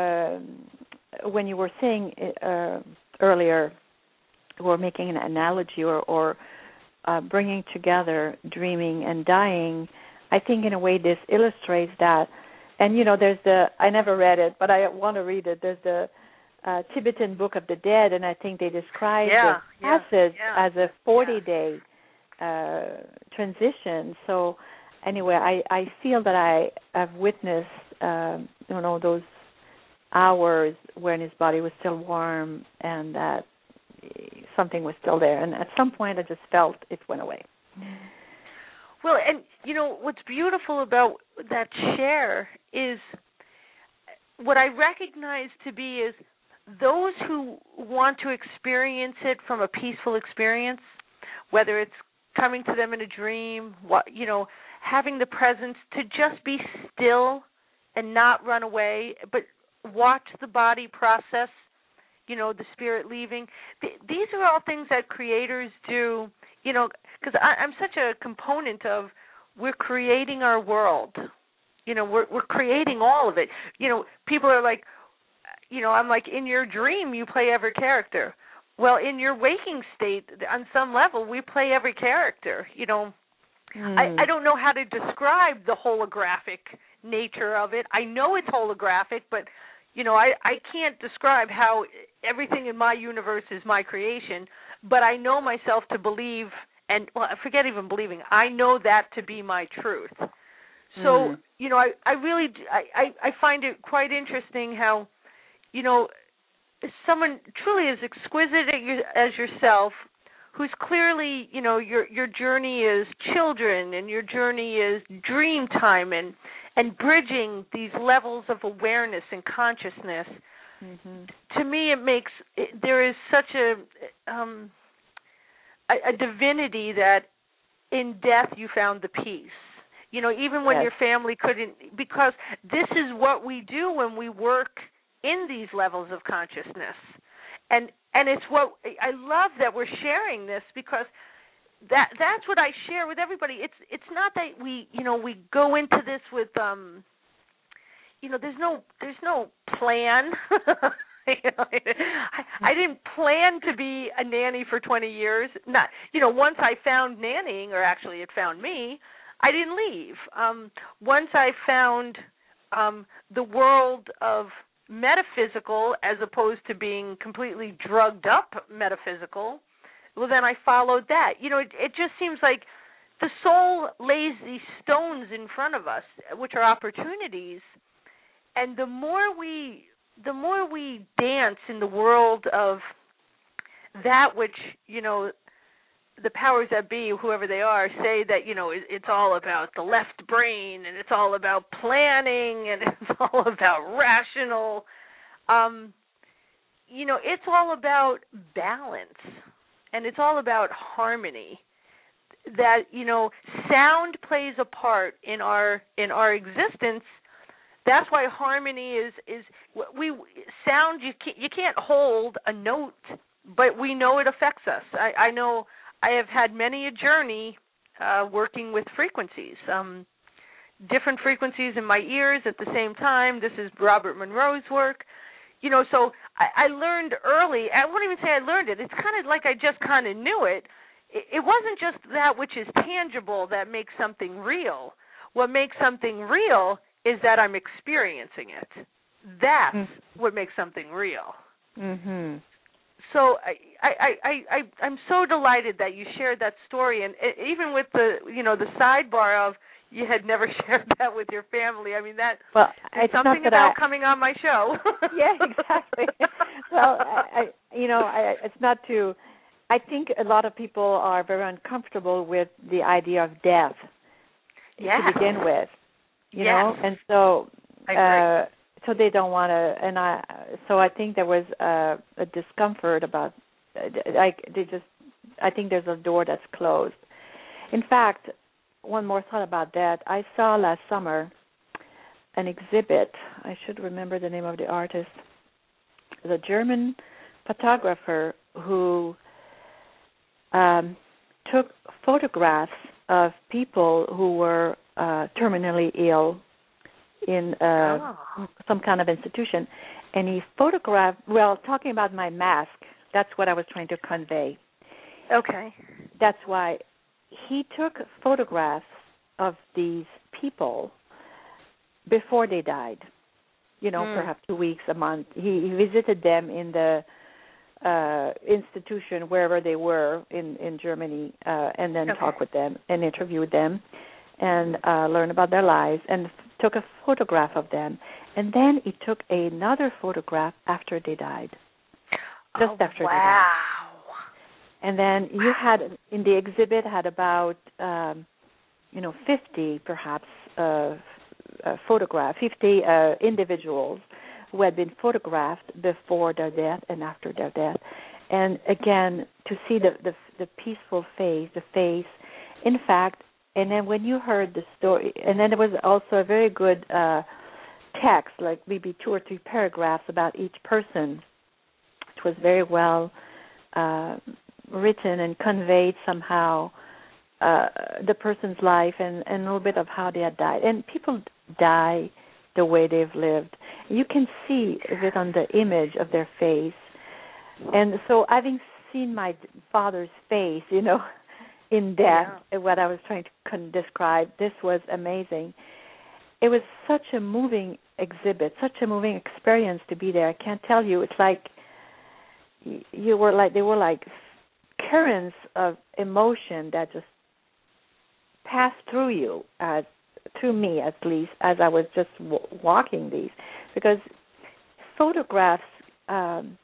uh, when you were saying uh, earlier, we were making an analogy or. or Uh, bringing together dreaming and dying, I think in a way this illustrates that. And, you know, there's the, I never read it, but I want to read it. There's the uh, Tibetan Book of the Dead, and I think they describe Yeah, this yeah, passage yeah, as a forty-day uh, transition. So anyway, I, I feel that I have witnessed, um, you know, those hours when his body was still warm and that something was still there, and at some point I just felt it went away. Well, and you know what's beautiful about that share is what I recognize to be is those who want to experience it from a peaceful experience, whether it's coming to them in a dream, what you know, having the presence to just be still and not run away, but watch the body process, you know, the spirit leaving. Th- these are all things that creators do, you know, because I'm such a component of we're creating our world. You know, we're we're creating all of it. You know, people are like, you know, I'm like, in your dream you play every character. Well, in your waking state, on some level, we play every character. You know, mm. I, I don't know how to describe the holographic nature of it. I know it's holographic, but, you know, I, I can't describe how everything in my universe is my creation, but I know myself to believe, and, well, forget even believing, I know that to be my truth. So, mm. you know, I, I really, I, I find it quite interesting how, you know, someone truly as exquisite as yourself, who's clearly, you know, your your journey is children and your journey is dream time and, and bridging these levels of awareness and consciousness. Mm-hmm. To me, it makes, it, there is such a, um, a, a divinity that in death you found the peace. You know, even when yes. your family couldn't, because this is what we do when we work in these levels of consciousness. And and it's what, I love that we're sharing this, because that that's what I share with everybody. It's it's not that we, you know, we go into this with, um, you know, there's no there's no plan. You know, I, I didn't plan to be a nanny for twenty years. Not, you know, once I found nannying, or actually it found me, I didn't leave. Um, once I found um, the world of metaphysical as opposed to being completely drugged up metaphysical, well, then I followed that. You know, it, it just seems like the soul lays these stones in front of us, which are opportunities, and the more we, the more we dance in the world of that which, you know, the powers that be, whoever they are, say that, you know, it, it's all about the left brain and it's all about planning and it's all about rational. Um, you know, it's all about balance and it's all about harmony. That, you know, sound plays a part in our in our existence. That's why harmony is is we sound. You can't, you can't hold a note, but we know it affects us. I, I know. I have had many a journey uh, working with frequencies, um, different frequencies in my ears at the same time. This is Robert Monroe's work. You know, so I, I learned early. I wouldn't even say I learned it. It's kind of like I just kind of knew it. it. It wasn't just that which is tangible that makes something real. What makes something real is that I'm experiencing it. That's mm-hmm. what makes something real. Mm-hmm. So I, I, I, I, I'm so delighted that you shared that story, and even with the, you know, the sidebar of you had never shared that with your family. I mean, that well, it's something about I, coming on my show. Yeah, exactly. Well, I, I, you know, I, it's not to. I think a lot of people are very uncomfortable with the idea of death yes. to begin with. You yes. know, and so. I agree. Uh, So they don't want to, and I. So I think there was a, a discomfort about. Like they just, I think there's a door that's closed. In fact, one more thought about that. I saw last summer an exhibit. I should remember the name of the artist. The German photographer who um, took photographs of people who were uh, terminally ill in uh, oh. some kind of institution, and he photographed, well, talking about my mask, that's what I was trying to convey. Okay. That's why he took photographs of these people before they died, you know, mm. perhaps two weeks, a month. He, he visited them in the uh, institution, wherever they were in, in Germany, uh, and then okay. talked with them and interviewed them and uh, learned about their lives, and took a photograph of them, and then he took another photograph after they died, just oh, after wow. they died. And then wow. you had, in the exhibit, had about, um, you know, fifty perhaps uh, uh, photographs, fifty uh, individuals who had been photographed before their death and after their death. And again, to see the, the, the peaceful face, the face, in fact. And then when you heard the story, and then there was also a very good uh, text, like maybe two or three paragraphs about each person, which was very well uh, written and conveyed somehow uh, the person's life and, and a little bit of how they had died. And people die the way they've lived. You can see it on the image of their face. And so having seen my father's face, you know, in depth yeah. what I was trying to con- describe. This was amazing. It was such a moving exhibit, such a moving experience to be there. I can't tell you. It's like you were like they were like currents of emotion that just passed through you, uh, through me at least, as I was just w- walking these, because photographs um,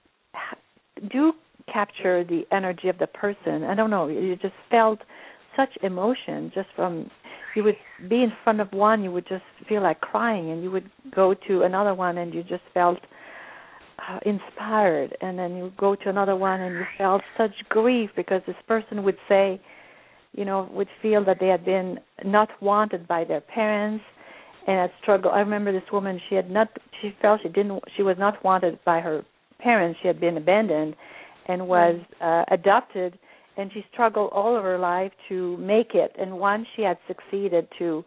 do capture the energy of the person. I don't know. You just felt such emotion just from. You would be in front of one, you would just feel like crying, and you would go to another one, and you just felt uh, inspired, and then you go to another one, and you felt such grief because this person would say, you know, would feel that they had been not wanted by their parents, and had struggled. I remember this woman; she had not, she felt she didn't, she was not wanted by her parents. She had been abandoned, and was uh, adopted. And she struggled all of her life to make it. And once she had succeeded to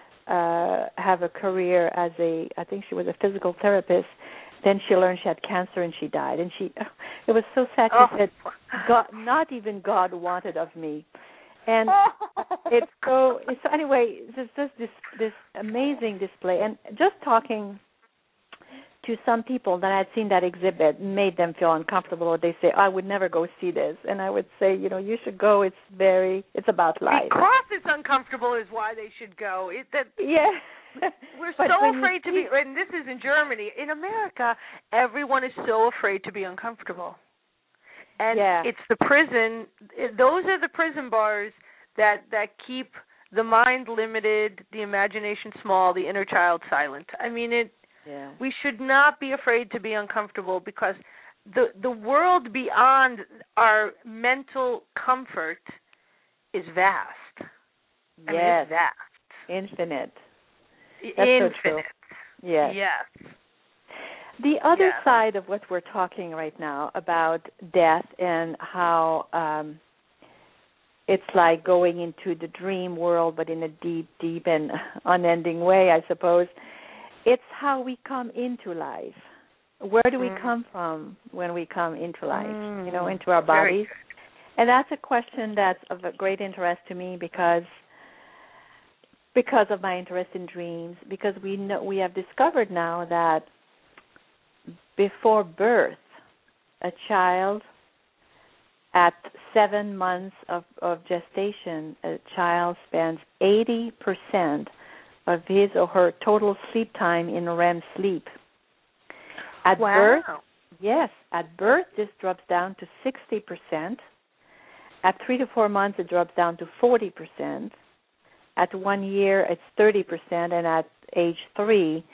uh, have a career as a, I think she was a physical therapist, then she learned she had cancer and she died. And she, it was so sad. She oh. said, God, not even God wanted of me. And it's so, so anyway, there's just this, this amazing display. And just talking to some people that had seen that exhibit made them feel uncomfortable, or they say, I would never go see this. And I would say, you know, you should go. It's very, it's about life. Because it's uncomfortable is why they should go. It, that, yeah. We're so afraid to be, and this is in Germany. In America, everyone is so afraid to be uncomfortable. And yeah. it's the prison, those are the prison bars that, that keep the mind limited, the imagination small, the inner child silent. I mean, it. Yeah. We should not be afraid to be uncomfortable, because the the world beyond our mental comfort is vast. Yes. I mean, it's vast. Infinite. That's Infinite. So true. Yes. Yes. The other yes. side of what we're talking right now about death and how um, it's like going into the dream world, but in a deep, deep and unending way, I suppose. It's how we come into life. Where do we mm. come from when we come into life, mm. you know, into our bodies? And that's a question that's of a great interest to me because because of my interest in dreams, because we know we have discovered now that before birth, a child at seven months of, of gestation, a child spends eighty percent of his or her total sleep time in R E M sleep. At wow. birth, yes, at birth this drops down to sixty percent. At three to four months it drops down to forty percent. At one year it's thirty percent, and at age three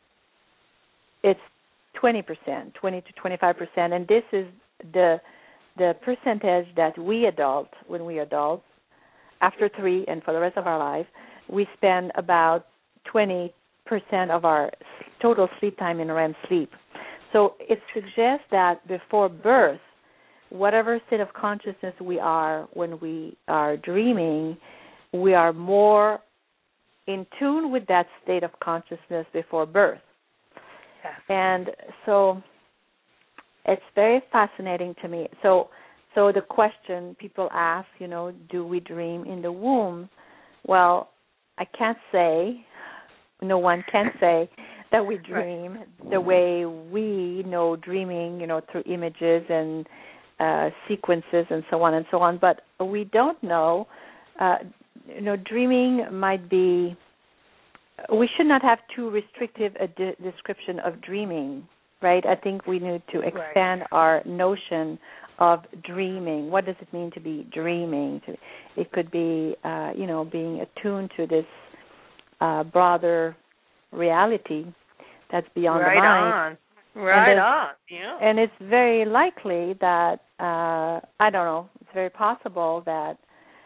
it's twenty percent, twenty to twenty-five percent. And this is the the percentage that we adults, when we adults, after three and for the rest of our life, we spend about twenty percent of our total sleep time in R E M sleep. So it suggests that before birth, whatever state of consciousness we are when we are dreaming, we are more in tune with that state of consciousness before birth. Yes. And so it's very fascinating to me. So, so the question people ask, you know, do we dream in the womb? Well, I can't say, no one can say that we dream right. the way we know dreaming, you know, through images and uh, sequences and so on and so on. But we don't know, uh, you know, dreaming might be, we should not have too restrictive a de- description of dreaming, right? I think we need to expand right. our notion of dreaming. What does it mean to be dreaming? It could be, uh, you know, being attuned to this uh, broader reality that's beyond right the mind. On. Right on. Yeah. And it's very likely that, uh, I don't know, it's very possible that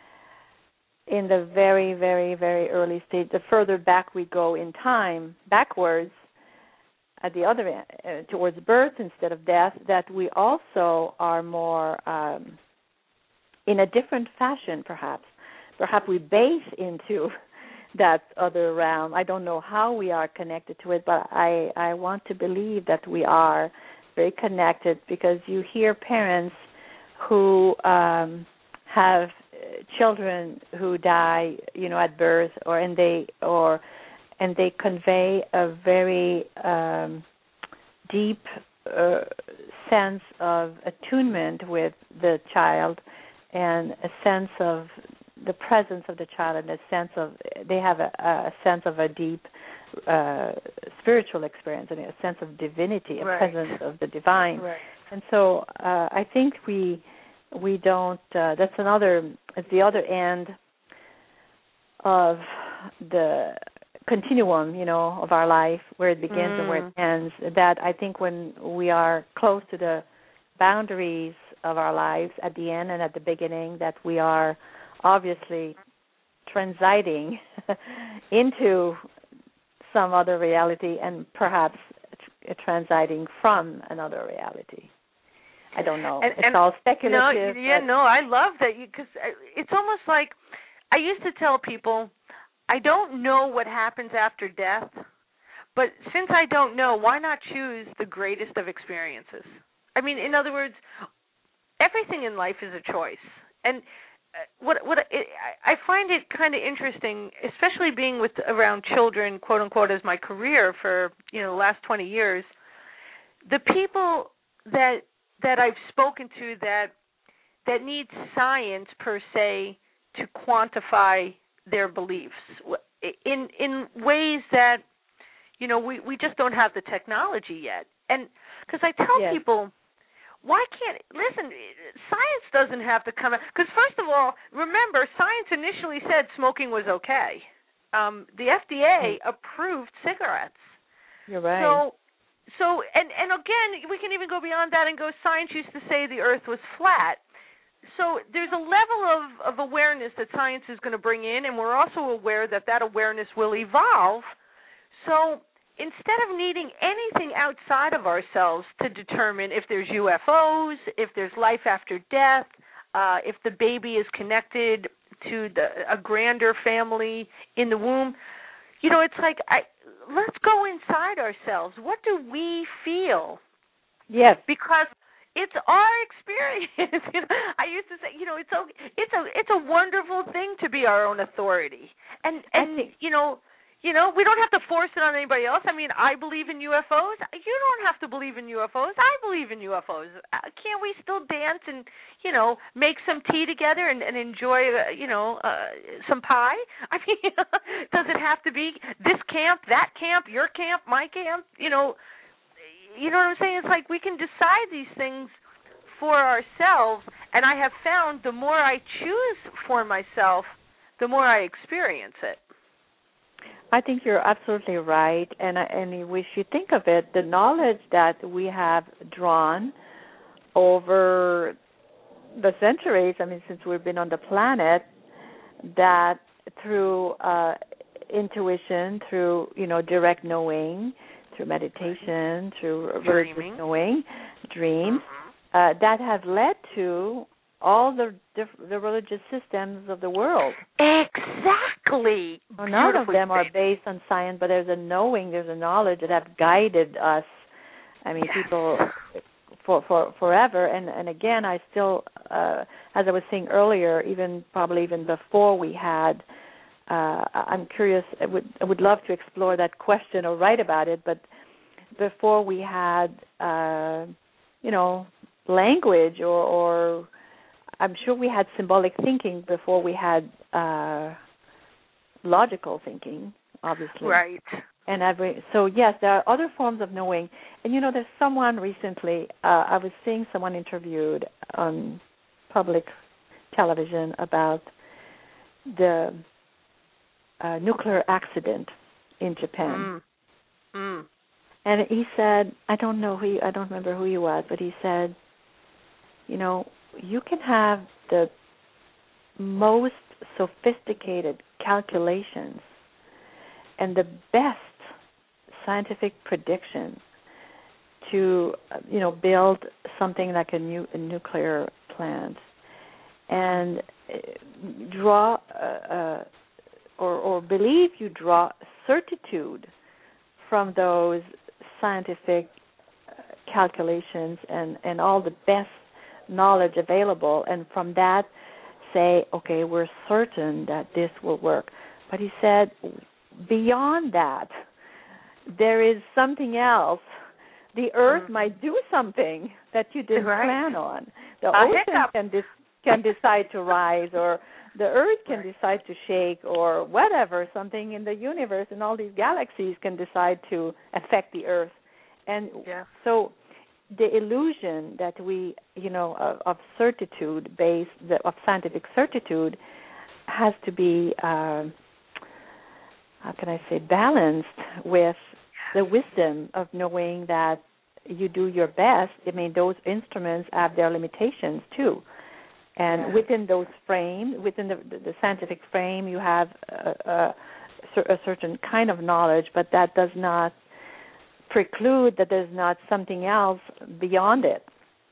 in the very, very, very early stage, the further back we go in time, backwards, at the other end, uh, towards birth instead of death, that we also are more um, in a different fashion, perhaps. Perhaps we base into that other realm. I don't know how we are connected to it, but I, I want to believe that we are very connected, because you hear parents who um, have children who die, you know, at birth, or and they or and they convey a very um, deep uh, sense of attunement with the child, and a sense of the presence of the child, and a sense of they have a, a sense of a deep uh, spiritual experience, and a sense of divinity, a right. presence of the divine. Right. And so uh, I think we we don't. Uh, that's another. It's the other end of the continuum, you know, of our life, where it begins mm. and where it ends. That I think when we are close to the boundaries of our lives at the end and at the beginning, that we are obviously transiting into some other reality, and perhaps transiting from another reality. I don't know. And, it's and all speculative. No, yeah, no, I love that, because it's almost like I used to tell people, I don't know what happens after death, but since I don't know, why not choose the greatest of experiences? I mean, in other words, everything in life is a choice. And what what it, I find it kind of interesting, especially being with around children, quote unquote, as my career for, you know, the last twenty years. The people that that I've spoken to that that need science per se to quantify their beliefs in in ways that, you know, we, we just don't have the technology yet. And because I tell yes. people, why can't, listen, science doesn't have to come out, because first of all, remember, science initially said smoking was okay. Um, the F D A mm. approved cigarettes. You're right. So, so and, and again, we can even go beyond that and go, science used to say the earth was flat. So there's a level of, of awareness that science is going to bring in, and we're also aware that that awareness will evolve. So instead of needing anything outside of ourselves to determine if there's U F Os, if there's life after death, uh, if the baby is connected to the, a grander family in the womb, you know, it's like, I, let's go inside ourselves. What do we feel? Yes. Because it's our experience. You know, I used to say, you know, it's a, it's a, it's a wonderful thing to be our own authority, and and think, you know, you know, we don't have to force it on anybody else. I mean, I believe in U F Os. You don't have to believe in U F Os. I believe in U F Os. Can't we still dance and, you know, make some tea together and, and enjoy, uh, you know, uh, some pie? I mean, does it have to be this camp, that camp, your camp, my camp? You know. You know what I'm saying? It's like we can decide these things for ourselves, and I have found the more I choose for myself, the more I experience it. I think you're absolutely right, and and we should think of it, the knowledge that we have drawn over the centuries, I mean, since we've been on the planet, that through uh, intuition, through, you know, direct knowing, through meditation, through religious knowing, dreams, uh, that have led to all the diff- the religious systems of the world. Exactly. Well, none of them are based on science, but there's a knowing, there's a knowledge that have guided us. I mean, yes. people for for forever. And and again, I still, uh, as I was saying earlier, even probably even before we had. Uh, I'm curious. I would I would love to explore that question or write about it. But before we had, uh, you know, language, or, or I'm sure we had symbolic thinking before we had uh, logical thinking, obviously. Right. And every so yes, there are other forms of knowing. And you know, there's someone recently. Uh, I was seeing someone interviewed on public television about the Uh, nuclear accident in Japan, mm. Mm. and he said, I don't know who, he, I don't remember who he was, but he said, you know, you can have the most sophisticated calculations and the best scientific prediction to, you know, build something like a, new, a nuclear plant, and draw a, a Or, or believe you draw certitude from those scientific calculations and, and all the best knowledge available, and from that say, okay, we're certain that this will work. But he said, beyond that, there is something else. The Earth mm-hmm. might do something that you didn't right. plan on. The uh, ocean can, de- can decide to rise, or the Earth can right. decide to shake, or whatever. Something in the universe and all these galaxies can decide to affect the Earth. And yeah. so the illusion that we, you know, of, of certitude based, of scientific certitude, has to be, uh, how can I say, balanced with the wisdom of knowing that you do your best. I mean, those instruments have their limitations too. And yeah. within those frames, within the, the scientific frame, you have a, a, a certain kind of knowledge, but that does not preclude that there's not something else beyond it,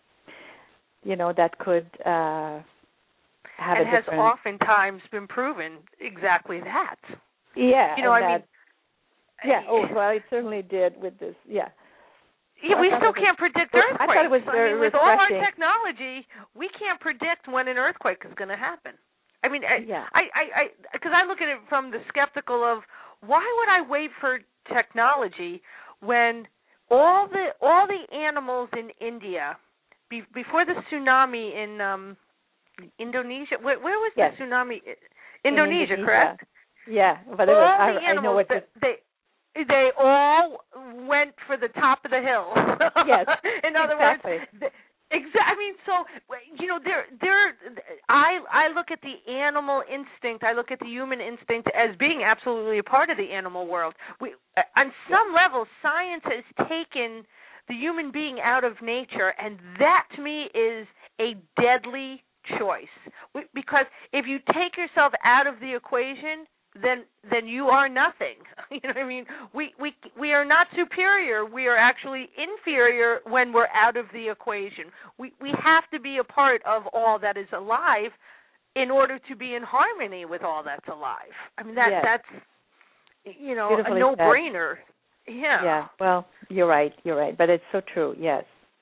you know, that could uh, have and a has different... oftentimes been proven exactly that. Yeah, you know, I that, mean, yeah. Oh, well, it certainly did with this. Yeah. Yeah, we still can't was, predict earthquakes. I thought it was very I mean, with refreshing. all our technology, we can't predict when an earthquake is going to happen. I mean, I, yeah. I, I, because I, I look at it from the skeptical of why would I wait for technology when all the all the animals in India be, before the tsunami in um, Indonesia? Where, where was yes. the tsunami? Indonesia, in Indonesia, correct? Yeah, but it all was, the I, animals I know what that they. They all went for the top of the hill. Yes, in other exactly. words, exactly. I mean, so you know, there, there. I, I look at the animal instinct. I look at the human instinct as being absolutely a part of the animal world. We, on some yes. level, science has taken the human being out of nature, and that to me is a deadly choice. We, because if you take yourself out of the equation, then then you are nothing. You know what I mean? We we we are not superior. We are actually inferior when we're out of the equation. We we have to be a part of all that is alive in order to be in harmony with all that's alive. I mean that yes. that's you know a no-brainer. Yeah. Yeah. Well, you're right. You're right. But it's so true. Yes.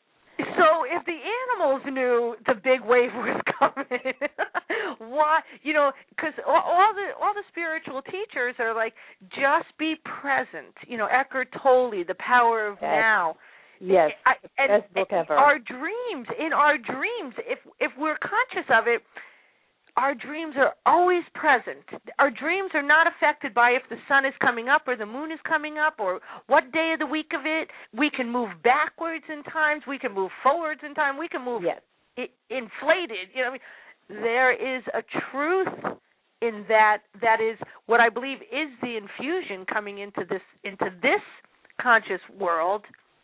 So if the animals knew the big wave was coming, why? You know, because all, all the all the spiritual teachers are like, just be present. You know, Eckhart Tolle, The Power of yes. Now. Yes, I, and, best book ever. Our dreams, in our dreams, if if we're conscious of it, our dreams are always present. Our dreams are not affected by if the sun is coming up or the moon is coming up or what day of the week of it. We can move backwards in times. We can move forwards in time. We can move yes. I- inflated. You know, I mean, there is a truth in that. That is what I believe is the infusion coming into this into this conscious world.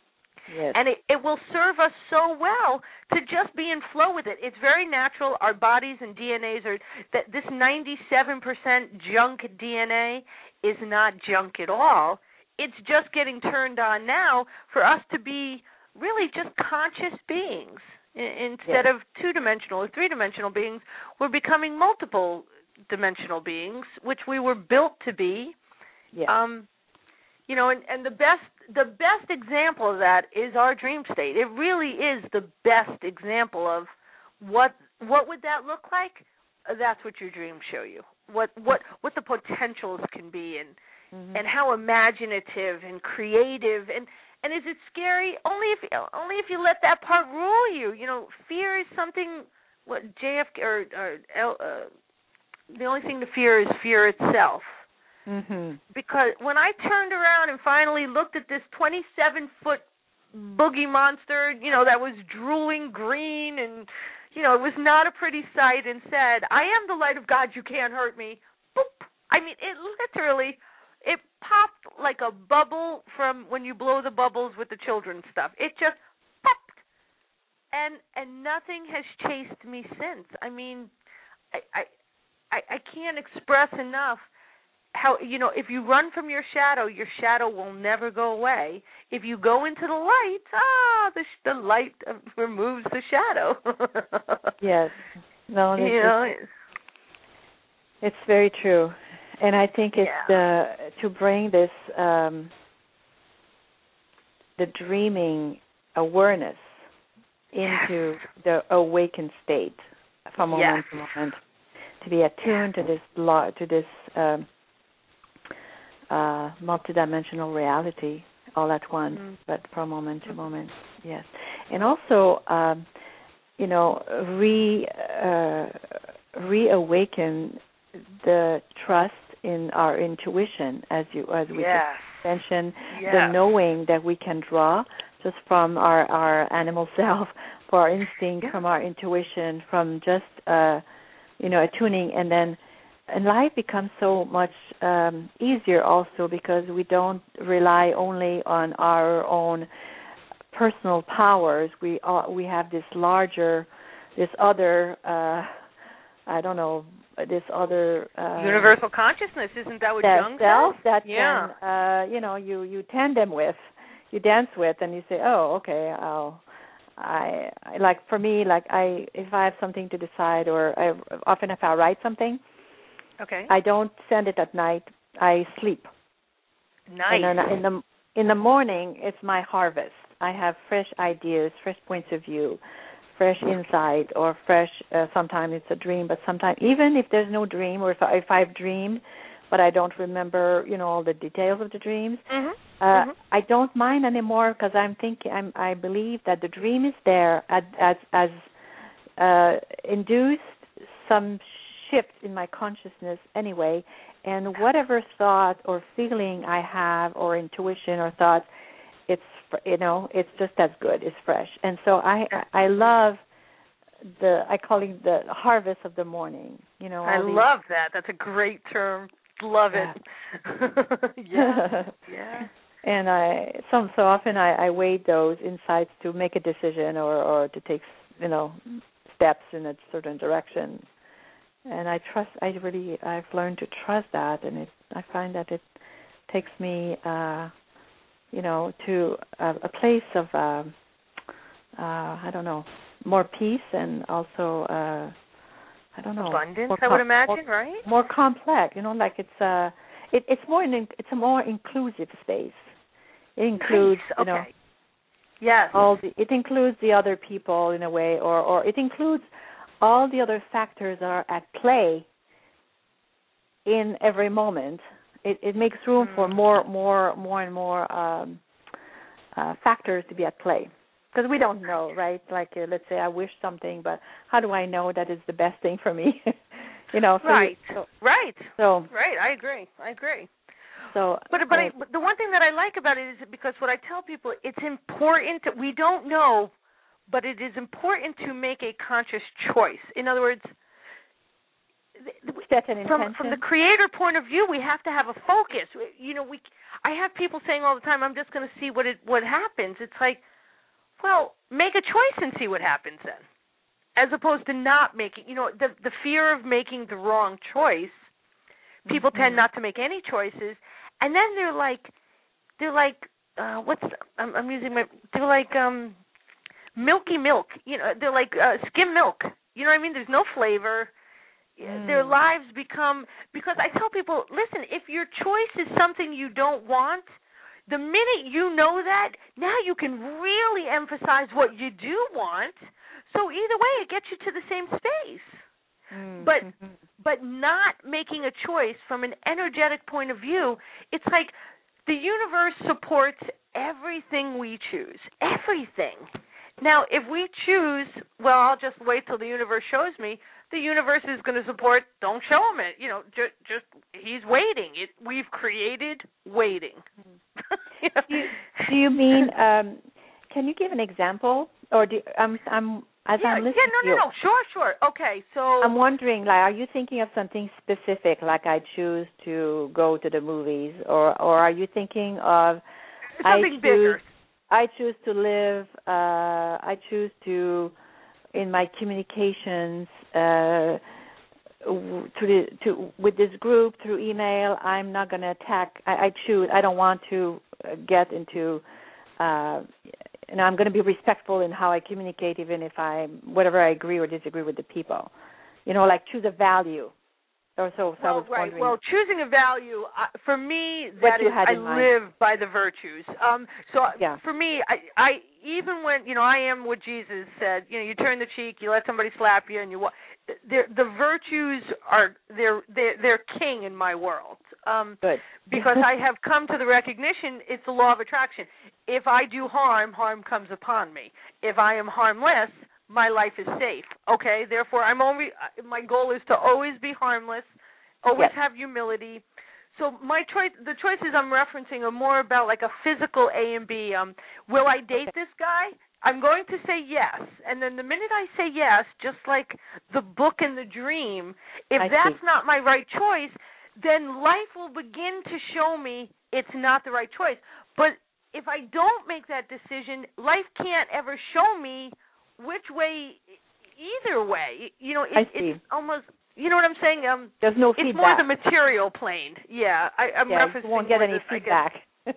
Yes. And it, it will serve us so well to just be in flow with it. It's very natural. Our bodies and D N As are that this ninety-seven percent junk D N A is not junk at all. It's just getting turned on now for us to be really just conscious beings instead yes. of two-dimensional or three-dimensional beings. We're becoming multiple dimensional beings, which we were built to be. Yes. Um, you know, and, and the best the best example of that is our dream state. It really is the best example of what what would that look like? That's what your dreams show you. What what what the potentials can be, and mm-hmm. and how imaginative and creative, and and is it scary? Only if only if you let that part rule you. You know, fear is something. What J F K or, or uh, the only thing to fear is fear itself. Mm-hmm. Because when I turned around and finally looked at this twenty-seven foot boogie monster, you know, that was drooling green and, you know, it was not a pretty sight, and said, I am the light of God, you can't hurt me. Boop. I mean, it literally, it popped like a bubble from when you blow the bubbles with the children's stuff. It just popped. And and nothing has chased me since. I mean, I I, I can't express enough how, you know, if you run from your shadow, your shadow will never go away. If you go into the light, ah, the, the light removes the shadow. Yes. No, you know, it's, it's very true. And I think it's yeah. uh, to bring this, um, the dreaming awareness into yes. the awakened state from moment yes. to moment. to be attuned to this law, to this um, uh, multidimensional reality all at once, mm-hmm. but from moment to moment. Yes, and also, um, you know, re uh, reawaken the trust in our intuition, as you as we yes. just mentioned, yes. the knowing that we can draw just from our, our animal self, for our instinct, yeah. from our intuition, from just uh, you know attuning, and then and life becomes so much um, easier also because we don't rely only on our own personal powers. We uh, we have this larger, this other, uh, I don't know, this other uh, universal consciousness. Isn't that what that Jung self says? that yeah. can, uh, you know, you you tandem with, you dance with, and you say, oh, okay, I'll. I, I like for me, like I, if I have something to decide, or I, often if I write something, okay, I don't send it at night. I sleep. Nice. And then in the in the morning, it's my harvest. I have fresh ideas, fresh points of view, fresh insight, or fresh. Uh, sometimes it's a dream, but sometimes even if there's no dream, or if, I, if I've dreamed, but I don't remember, you know, all the details of the dreams. Mm-hmm. Uh, mm-hmm. I don't mind anymore because I'm thinking. I'm, I believe that the dream is there as as, as uh, induced some shift in my consciousness anyway, and whatever thought or feeling I have, or intuition or thought, it's you know it's just as good. It's fresh, and so I I love the I call it the harvest of the morning. You know, I these, love that. That's a great term. Love yeah. it. yeah, yeah. And I so so often I, I wait those insights to make a decision or, or to take you know steps in a certain direction. And I trust. I really I've learned to trust that, and it I find that it takes me uh, you know to a, a place of uh, uh, I don't know more peace and also uh, I don't know abundance. Com- I would imagine, more, right? More complex. You know, like it's uh it, it's more an, it's a more inclusive space. It includes, nice. you know, okay. yes. all the, it includes the other people in a way, or, or it includes all the other factors that are at play in every moment. It, it makes room mm. for more, more, more and more um, uh, factors to be at play. Because we don't know, right? Like, uh, let's say I wish something, but how do I know that is the best thing for me? you know, so right, you, so, right, so right. I agree. I agree. So, but but, I, I, but the one thing that I like about it is because what I tell people, it's important. To, we don't know, but it is important to make a conscious choice. In other words, set an from intention. from the creator point of view, we have to have a focus. You know, we. I have people saying all the time, "I'm just going to see what it what happens." It's like, well, make a choice and see what happens then, as opposed to not making. You know, the the fear of making the wrong choice. People mm-hmm. tend not to make any choices. And then they're like, they're like, uh, what's? The, I'm, I'm using my. They're like um, milky milk. You know, they're like uh, skim milk. You know what I mean? There's no flavor. Mm. Their lives become because I tell people, listen, if your choice is something you don't want, the minute you know that, now you can really emphasize what you do want. So either way, it gets you to the same space. Mm. But but not making a choice from an energetic point of view, it's like the universe supports everything we choose, everything. Now, if we choose, well, I'll just wait till the universe shows me, the universe is going to support, don't show him it. You know, just, just he's waiting. It, we've created waiting. you know? do, you, do you mean, um, can you give an example? Or do I'm, I'm As yeah, I'm listening yeah, no, to you, no, no, sure, sure. Okay, so I'm wondering, like, are you thinking of something specific, like I choose to go to the movies, or, or are you thinking of something I choose, bigger? I choose to live. Uh, I choose to, in my communications, uh, to the to with this group through email. I'm not going to attack. I, I choose. I don't want to get into. Uh, And I'm going to be respectful in how I communicate, even if I, whatever I agree or disagree with the people. You know, like choose a value. Or so, so well, I was right. wondering. Well, choosing a value, uh, for me, What that you is, had I in mind. live by the virtues. Um, so Yeah. for me, I, I even when, you know, I am what Jesus said, you know, you turn the cheek, you let somebody slap you, and you walk. The virtues are, they're, they're, they're king in my world. Um, Good. Because I have come to the recognition, it's the law of attraction. If I do harm, harm comes upon me. If I am harmless, my life is safe. Okay, therefore, I'm only. My goal is to always be harmless, always yes. have humility. So my choice, the choices I'm referencing are more about like a physical A and B. Um, will I date okay. this guy? I'm going to say yes, and then the minute I say yes, just like the book and the dream, if I that's see. not my right choice, then life will begin to show me it's not the right choice. But if I don't make that decision, life can't ever show me which way, either way. You know, it, I see. it's almost, you know what I'm saying? Um, There's no it's feedback. It's more the material plane. Yeah, I, I'm yeah, referencing you won't get any this, feedback.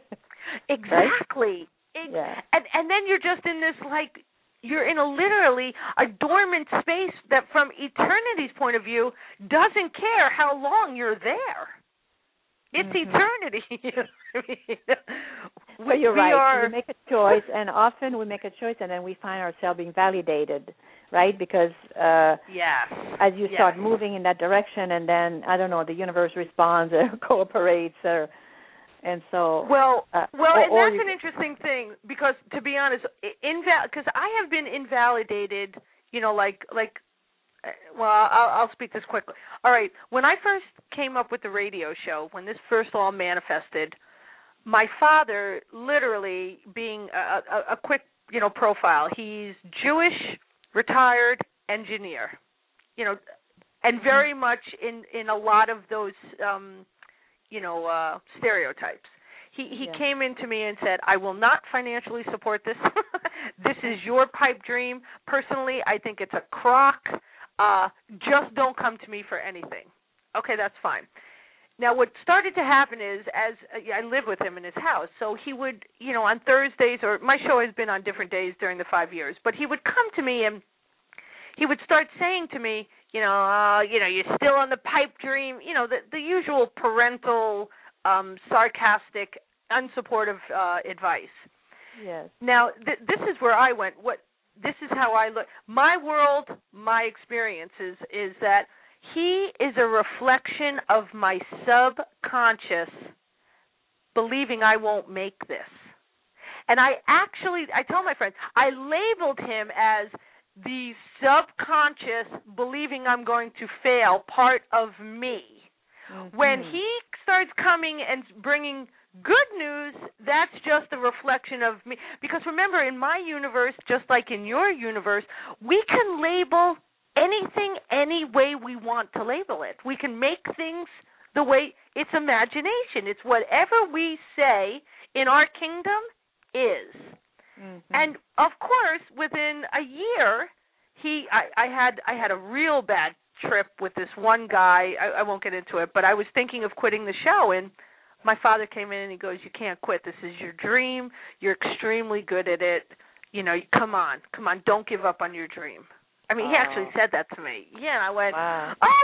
Exactly. Right? It, yeah. And and then you're just in this, like, you're in a literally a dormant space that from eternity's point of view doesn't care how long you're there. It's mm-hmm. eternity. You know what I mean? So you're we right. Are... We make a choice, and often we make a choice, and then we find ourselves being validated, right? Because uh, yes. as you yes. start moving in that direction, and then, I don't know, the universe responds or cooperates, or, and so... Well, uh, well, or, and or that's you, an interesting thing, because, to be honest, inval- because I have been invalidated, you know, like... like Well, I'll, I'll speak this quickly. All right, when I first came up with the radio show, when this first all manifested, my father, literally being a, a, a quick, you know, profile, he's Jewish, retired engineer, you know, and very much in, in a lot of those, um, you know, uh, stereotypes. He he yeah. came into me and said, I will not financially support this. This is your pipe dream. Personally, I think it's a crock. Uh, just don't come to me for anything. Okay, that's fine. Now, what started to happen is, as uh, I live with him in his house, so he would, you know, on Thursdays, or my show has been on different days during the five years, but he would come to me and he would start saying to me, you know, uh, you know, you're still on the pipe dream, you know, the, the usual parental, um, sarcastic, unsupportive uh, advice. Yes. Now, th- this is where I went. What this is how I look. My world, my experiences is that he is a reflection of my subconscious believing I won't make this. And I actually, I tell my friends, I labeled him as the subconscious believing I'm going to fail part of me. Mm-hmm. When he starts coming and bringing good news, that's just a reflection of me. Because remember, in my universe, just like in your universe, we can label anything any way we want to label it. We can make things the way, it's imagination. It's whatever we say in our kingdom is. Mm-hmm. And of course, within a year, he, I, I had, I had a real bad trip with this one guy. I, I won't get into it, but I was thinking of quitting the show, and my father came in and he goes, you can't quit. This is your dream. You're extremely good at it. You know, come on, come on, don't give up on your dream. I mean, oh. He actually said that to me. Yeah, and I went, wow. Oh,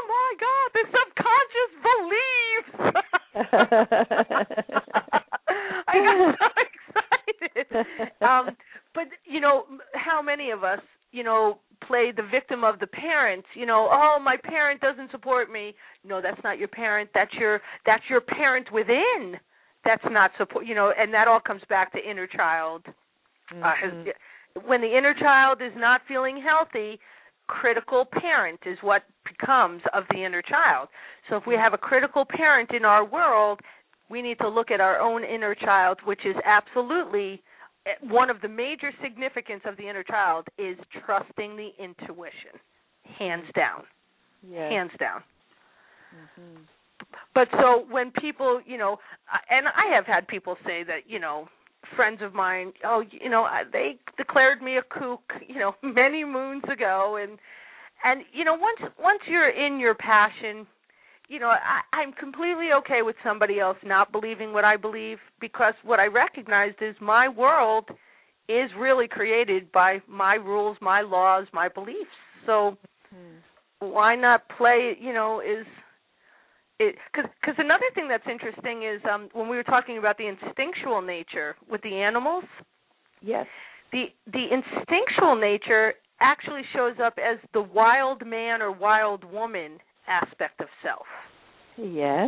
my God, the subconscious believes. I got so excited. Um, but, you know, how many of us, you know, play the victim of the parent, you know, oh, my parent doesn't support me. No, that's not your parent. That's your that's your parent within that's not support, you know, and that all comes back to inner child. Mm-hmm. Uh, has, when the inner child is not feeling healthy, critical parent is what becomes of the inner child. So if we have a critical parent in our world, we need to look at our own inner child, which is absolutely one of the major significance of the inner child is trusting the intuition, hands down, yes. hands down. Mm-hmm. But so when people, you know, and I have had people say that, you know, friends of mine, oh, you know, they declared me a kook, you know, many moons ago, and and you know, once once you're in your passion, you know, I, I'm completely okay with somebody else not believing what I believe, because what I recognized is my world is really created by my rules, my laws, my beliefs. So hmm. why not play, you know, is Because another thing that's interesting is um, when we were talking about the instinctual nature with the animals. Yes. The the instinctual nature actually shows up as the wild man or wild woman aspect of self. Yes.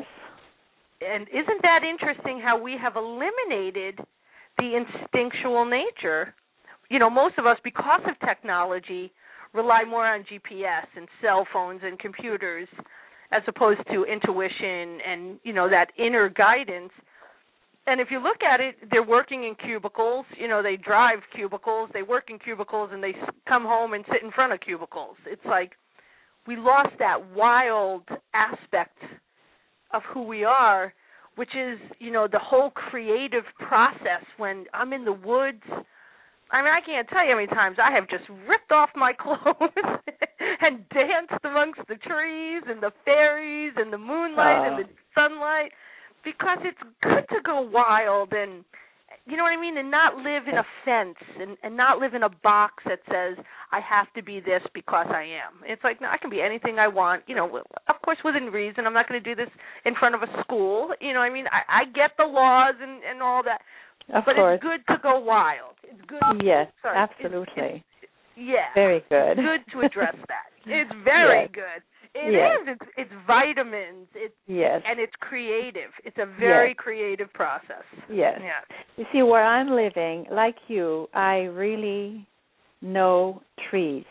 And isn't that interesting how we have eliminated the instinctual nature? You know, most of us, because of technology, rely more on G P S and cell phones and computers as opposed to intuition and, you know, that inner guidance. And if you look at it, they're working in cubicles. You know, they drive cubicles, they work in cubicles, and they come home and sit in front of cubicles. It's like we lost that wild aspect of who we are, which is, you know, the whole creative process when I'm in the woods. I mean, I can't tell you how many times I have just ripped off my clothes and danced amongst the trees and the fairies and the moonlight uh. and the sunlight, because it's good to go wild and, you know what I mean, and not live in a fence and, and not live in a box that says I have to be this because I am. It's like, no, I can be anything I want, you know, of course within reason. I'm not going to do this in front of a school. You know what I mean? I, I get the laws and, and all that. Of but course. It's good to go wild. It's good. Yes, sorry, absolutely. It's, it's, yeah. Very good. It's good to address that. It's very yes. good. It yes. is. It's, it's vitamins. It's, yes. And it's creative. It's a very yes. creative process. Yes. Yeah. You see, where I'm living, like you, I really know trees.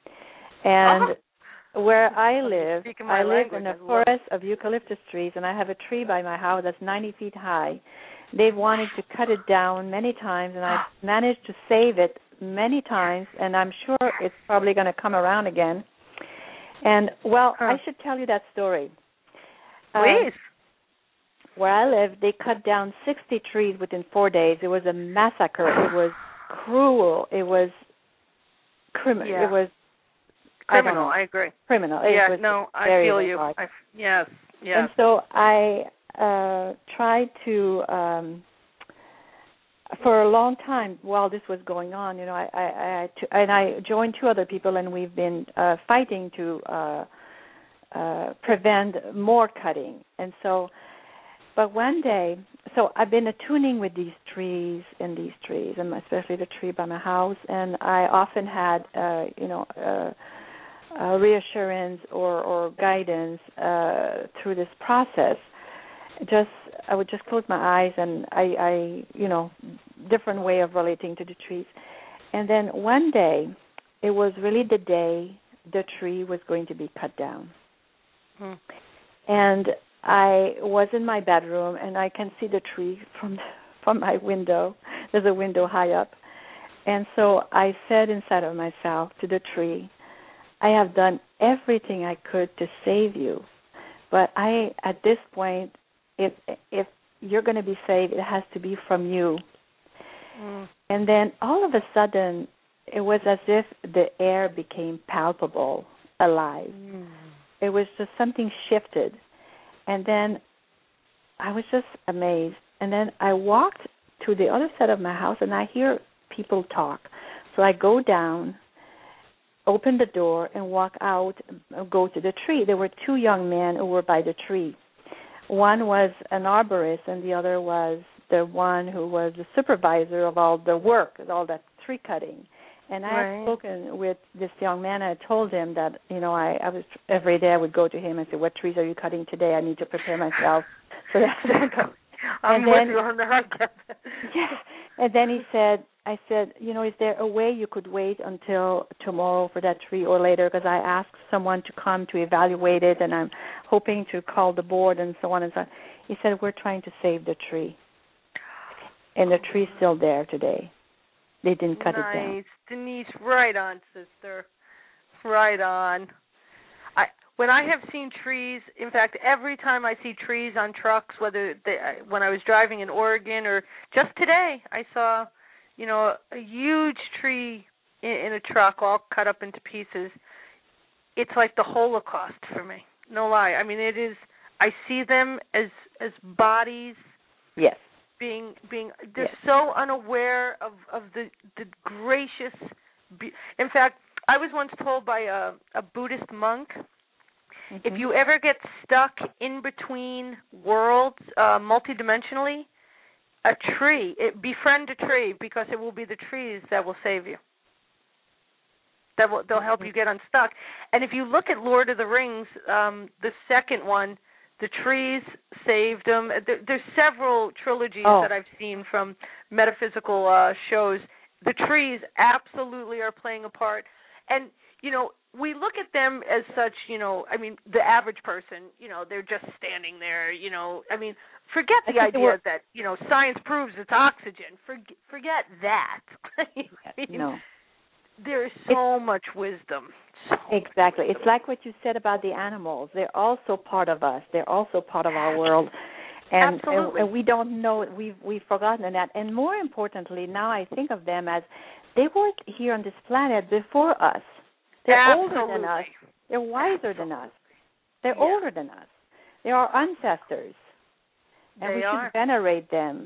And oh. where I live, I live language. in a forest of eucalyptus trees, and I have a tree by my house that's ninety feet high. They've wanted to cut it down many times, and I've managed to save it many times, and I'm sure it's probably going to come around again. And, well, huh. I should tell you that story. Please. Uh, where I live, they cut down sixty trees within four days. It was a massacre. It was cruel. It was criminal. Yeah. It was criminal. I, I agree. Criminal. Yeah, it was no, I very feel you. hard. I, yes, yes. And so I uh, tried to... Um, For a long time, while this was going on, you know, I, I, I t- and I joined two other people, and we've been uh, fighting to uh, uh, prevent more cutting. And so, but one day, so I've been attuning with these trees and these trees, and especially the tree by my house, and I often had, uh, you know, uh, uh, reassurance or, or guidance uh, through this process. Just I would just close my eyes, and I, I, you know, different way of relating to the trees. And then one day, it was really the day the tree was going to be cut down. Hmm. And I was in my bedroom, and I can see the tree from from my window. There's a window high up. And so I said inside of myself to the tree, I have done everything I could to save you. But I, at this point, if if you're going to be saved, it has to be from you. Mm. And then all of a sudden, it was as if the air became palpable, alive. Mm. It was just something shifted. And then I was just amazed. And then I walked to the other side of my house, and I hear people talk. So I go down, open the door, and walk out, go to the tree. There were two young men who were by the tree. One was an arborist, and the other was the one who was the supervisor of all the work, all that tree cutting. And I right. had spoken with this young man. I told him that, you know, I, I was every day I would go to him and say, "What trees are you cutting today? I need to prepare myself." So that I'm with you on that. Yeah. And then he said, I said, you know, is there a way you could wait until tomorrow for that tree or later? Because I asked someone to come to evaluate it, and I'm hoping to call the board and so on and so on. He said, we're trying to save the tree. And the tree's still there today. They didn't cut nice. it down. Nice. Denise, right on, sister. Right on. I When I have seen trees, in fact, every time I see trees on trucks, whether they, when I was driving in Oregon or just today, I saw, you know, a huge tree in, in a truck all cut up into pieces. It's like the Holocaust for me. No lie. I mean, it is. I see them as as bodies. Yes. Being being they're yes. so unaware of, of the the gracious. Be- in fact, I was once told by a, a Buddhist monk Mm-hmm. If you ever get stuck in between worlds, uh, multidimensionally, a tree, it, befriend a tree, because it will be the trees that will save you. That will, they'll help you get unstuck. And if you look at Lord of the Rings, um, the second one, the trees saved them. There, there's several trilogies oh. that I've seen from metaphysical uh, shows. The trees absolutely are playing a part. And, you know, we look at them as such, you know, I mean, the average person, you know, they're just standing there, you know. I mean, forget the idea were, that, you know, science proves it's oxygen. Forget, forget that. I mean, no. There's so it's, much wisdom. So exactly. much wisdom. It's like what you said about the animals. They're also part of us. They're also part of our world. And, Absolutely. and, and we don't know, we've, we've forgotten that. And more importantly, now I think of them as they were here on this planet before us. They're Absolutely. older than us. They're wiser Absolutely. than us. They're yeah. older than us. They're our ancestors. And they we are. should venerate them.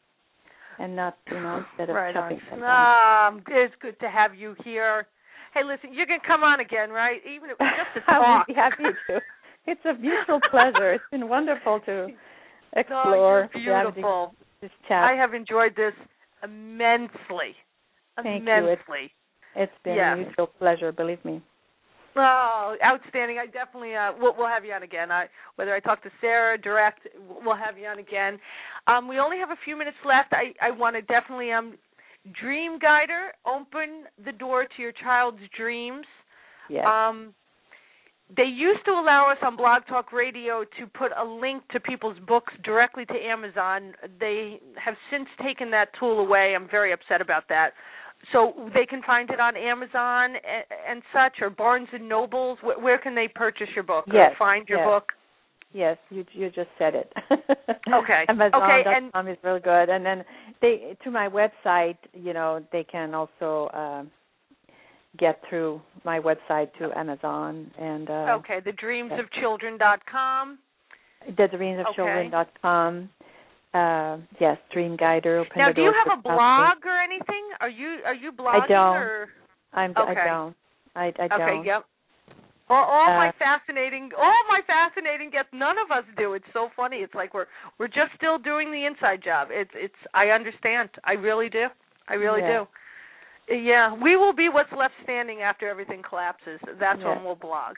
And not, you know, instead of right chopping on. them Um, it's good to have you here. Hey, listen, you're going to come on again, right? Even if it's just to I talk. would be happy to. It's a mutual pleasure. It's been wonderful to Oh, explore. you're beautiful. This chat. I have enjoyed this immensely. Thank immensely. you. It's, it's been yes. a mutual pleasure, believe me. Oh, outstanding. I definitely, uh, we'll, we'll have you on again. I, whether I talk to Sarah direct, we'll have you on again. Um, we only have a few minutes left. I, I want to definitely, um, Dream Guider, open the door to your child's dreams. Yes. Um, they used to allow us on Blog Talk Radio to put a link to people's books directly to Amazon. They have since taken that tool away. I'm very upset about that. So they can find it on Amazon and, and such, or Barnes and Nobles. Where, where can they purchase your book yes, or find your yes. book? Yes, you you just said it. Okay. Amazon okay, dot com and is really good, and then they to my website. You know, they can also uh, get through my website to Amazon and. Uh, okay, the dreams of children dot com. the dreams of children dot com. Uh, yes, Dream Guider. Open now, the do you door have a blog or anything? Are you are you blogging? I don't. Or? I'm, okay. I don't. I, I don't. Okay. Yep. All, all uh, my fascinating, all my fascinating guests. None of us do. It's so funny. It's like we're we're just still doing the inside job. It's it's. I understand. I really do. I really yeah. do. Yeah, we will be what's left standing after everything collapses. That's yeah. when we'll blog.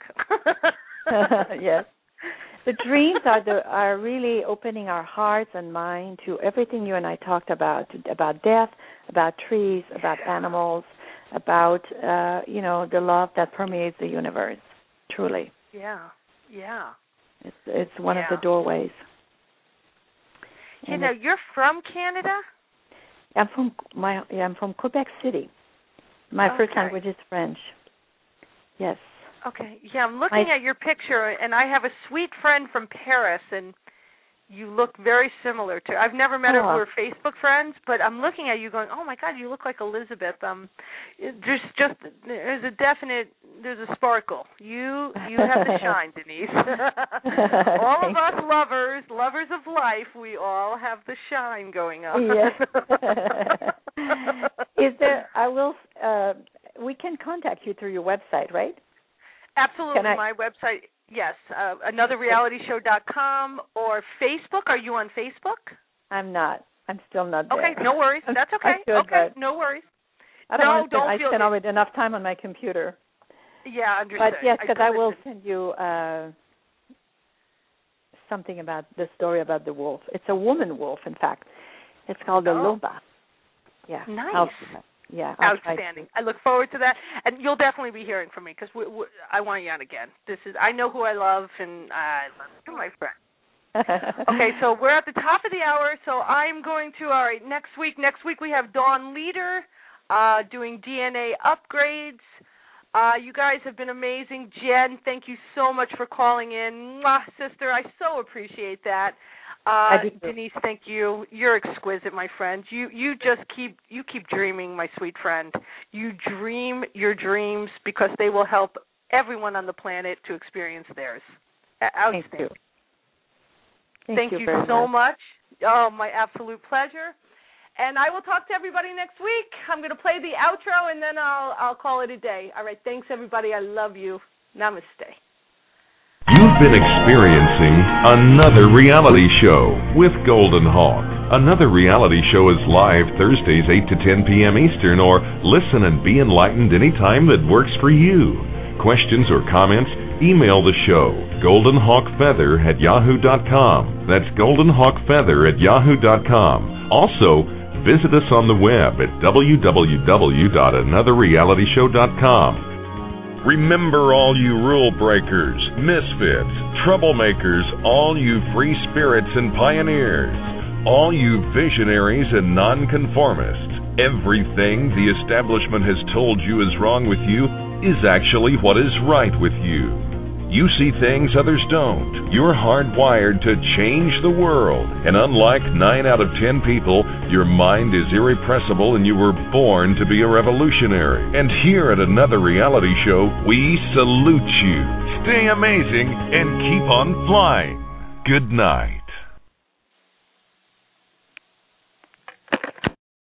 Yes. The dreams are the are really opening our hearts and mind to everything you and I talked about, about death, about trees, about animals, about, uh, you know, the love that permeates the universe, truly. Yeah, yeah. It's it's one yeah. of the doorways. You know, you're from Canada? I'm from my yeah, I'm from Quebec City. My okay. first language is French. Yes. Okay. Yeah, I'm looking My, at your picture, and I have a sweet friend from Paris, and you look very similar to. I've never met oh. her. We're Facebook friends, but I'm looking at you, going, "Oh my God, you look like Elizabeth." Um, there's just there's a definite there's a sparkle. You you have the shine, Denise. All of us lovers, lovers of life, we all have the shine going on. Yes. Is there? I will. Uh, we can contact you through your website, right? Absolutely. I, My website, yes, uh, another reality show dot com or Facebook. Are you on Facebook? I'm not. I'm still not there. Okay, no worries. That's okay. Should, okay, no worries. I don't no, want to spend, don't I feel spend already enough time on my computer. Yeah, understood. But yes, because I, I will listen. send you uh, something about the story about the wolf. It's a woman wolf, in fact. It's called the oh. Loba. Yeah. Nice. I'll, yeah. I'll Outstanding. I look forward to that, and you'll definitely be hearing from me because I want you on again. This is I know who I love, and I love you, my friend. Okay, so we're at the top of the hour, so I'm going to, all right, next week, next week we have Dawn Leader uh, doing D N A upgrades. Uh, you guys have been amazing. Jen, thank you so much for calling in. Mwah, sister, I so appreciate that. Uh, Denise, thank you. You're exquisite, my friend. You you just keep you keep dreaming, my sweet friend. You dream your dreams because they will help everyone on the planet to experience theirs. Outstanding. Thank you. Thank, thank you, you very so much. much. Oh, my absolute pleasure. And I will talk to everybody next week. I'm going to play the outro, and then I'll I'll call it a day. All right, thanks, everybody. I love you. Namaste. been experiencing Another Reality Show with Golden Hawk. Another Reality Show is live Thursdays eight to ten p.m. Eastern, or listen and be enlightened anytime that works for you. Questions or comments? Email the show, goldenhawkfeather at yahoo dot com. That's goldenhawkfeather at yahoo dot com. Also, visit us on the web at w w w dot another reality show dot com. Remember, all you rule breakers, misfits, troublemakers, all you free spirits and pioneers, all you visionaries and nonconformists, everything the establishment has told you is wrong with you is actually what is right with you. You see things others don't. You're hardwired to change the world. And unlike nine out of ten people, your mind is irrepressible and you were born to be a revolutionary. And here at Another Reality Show, we salute you. Stay amazing and keep on flying. Good night.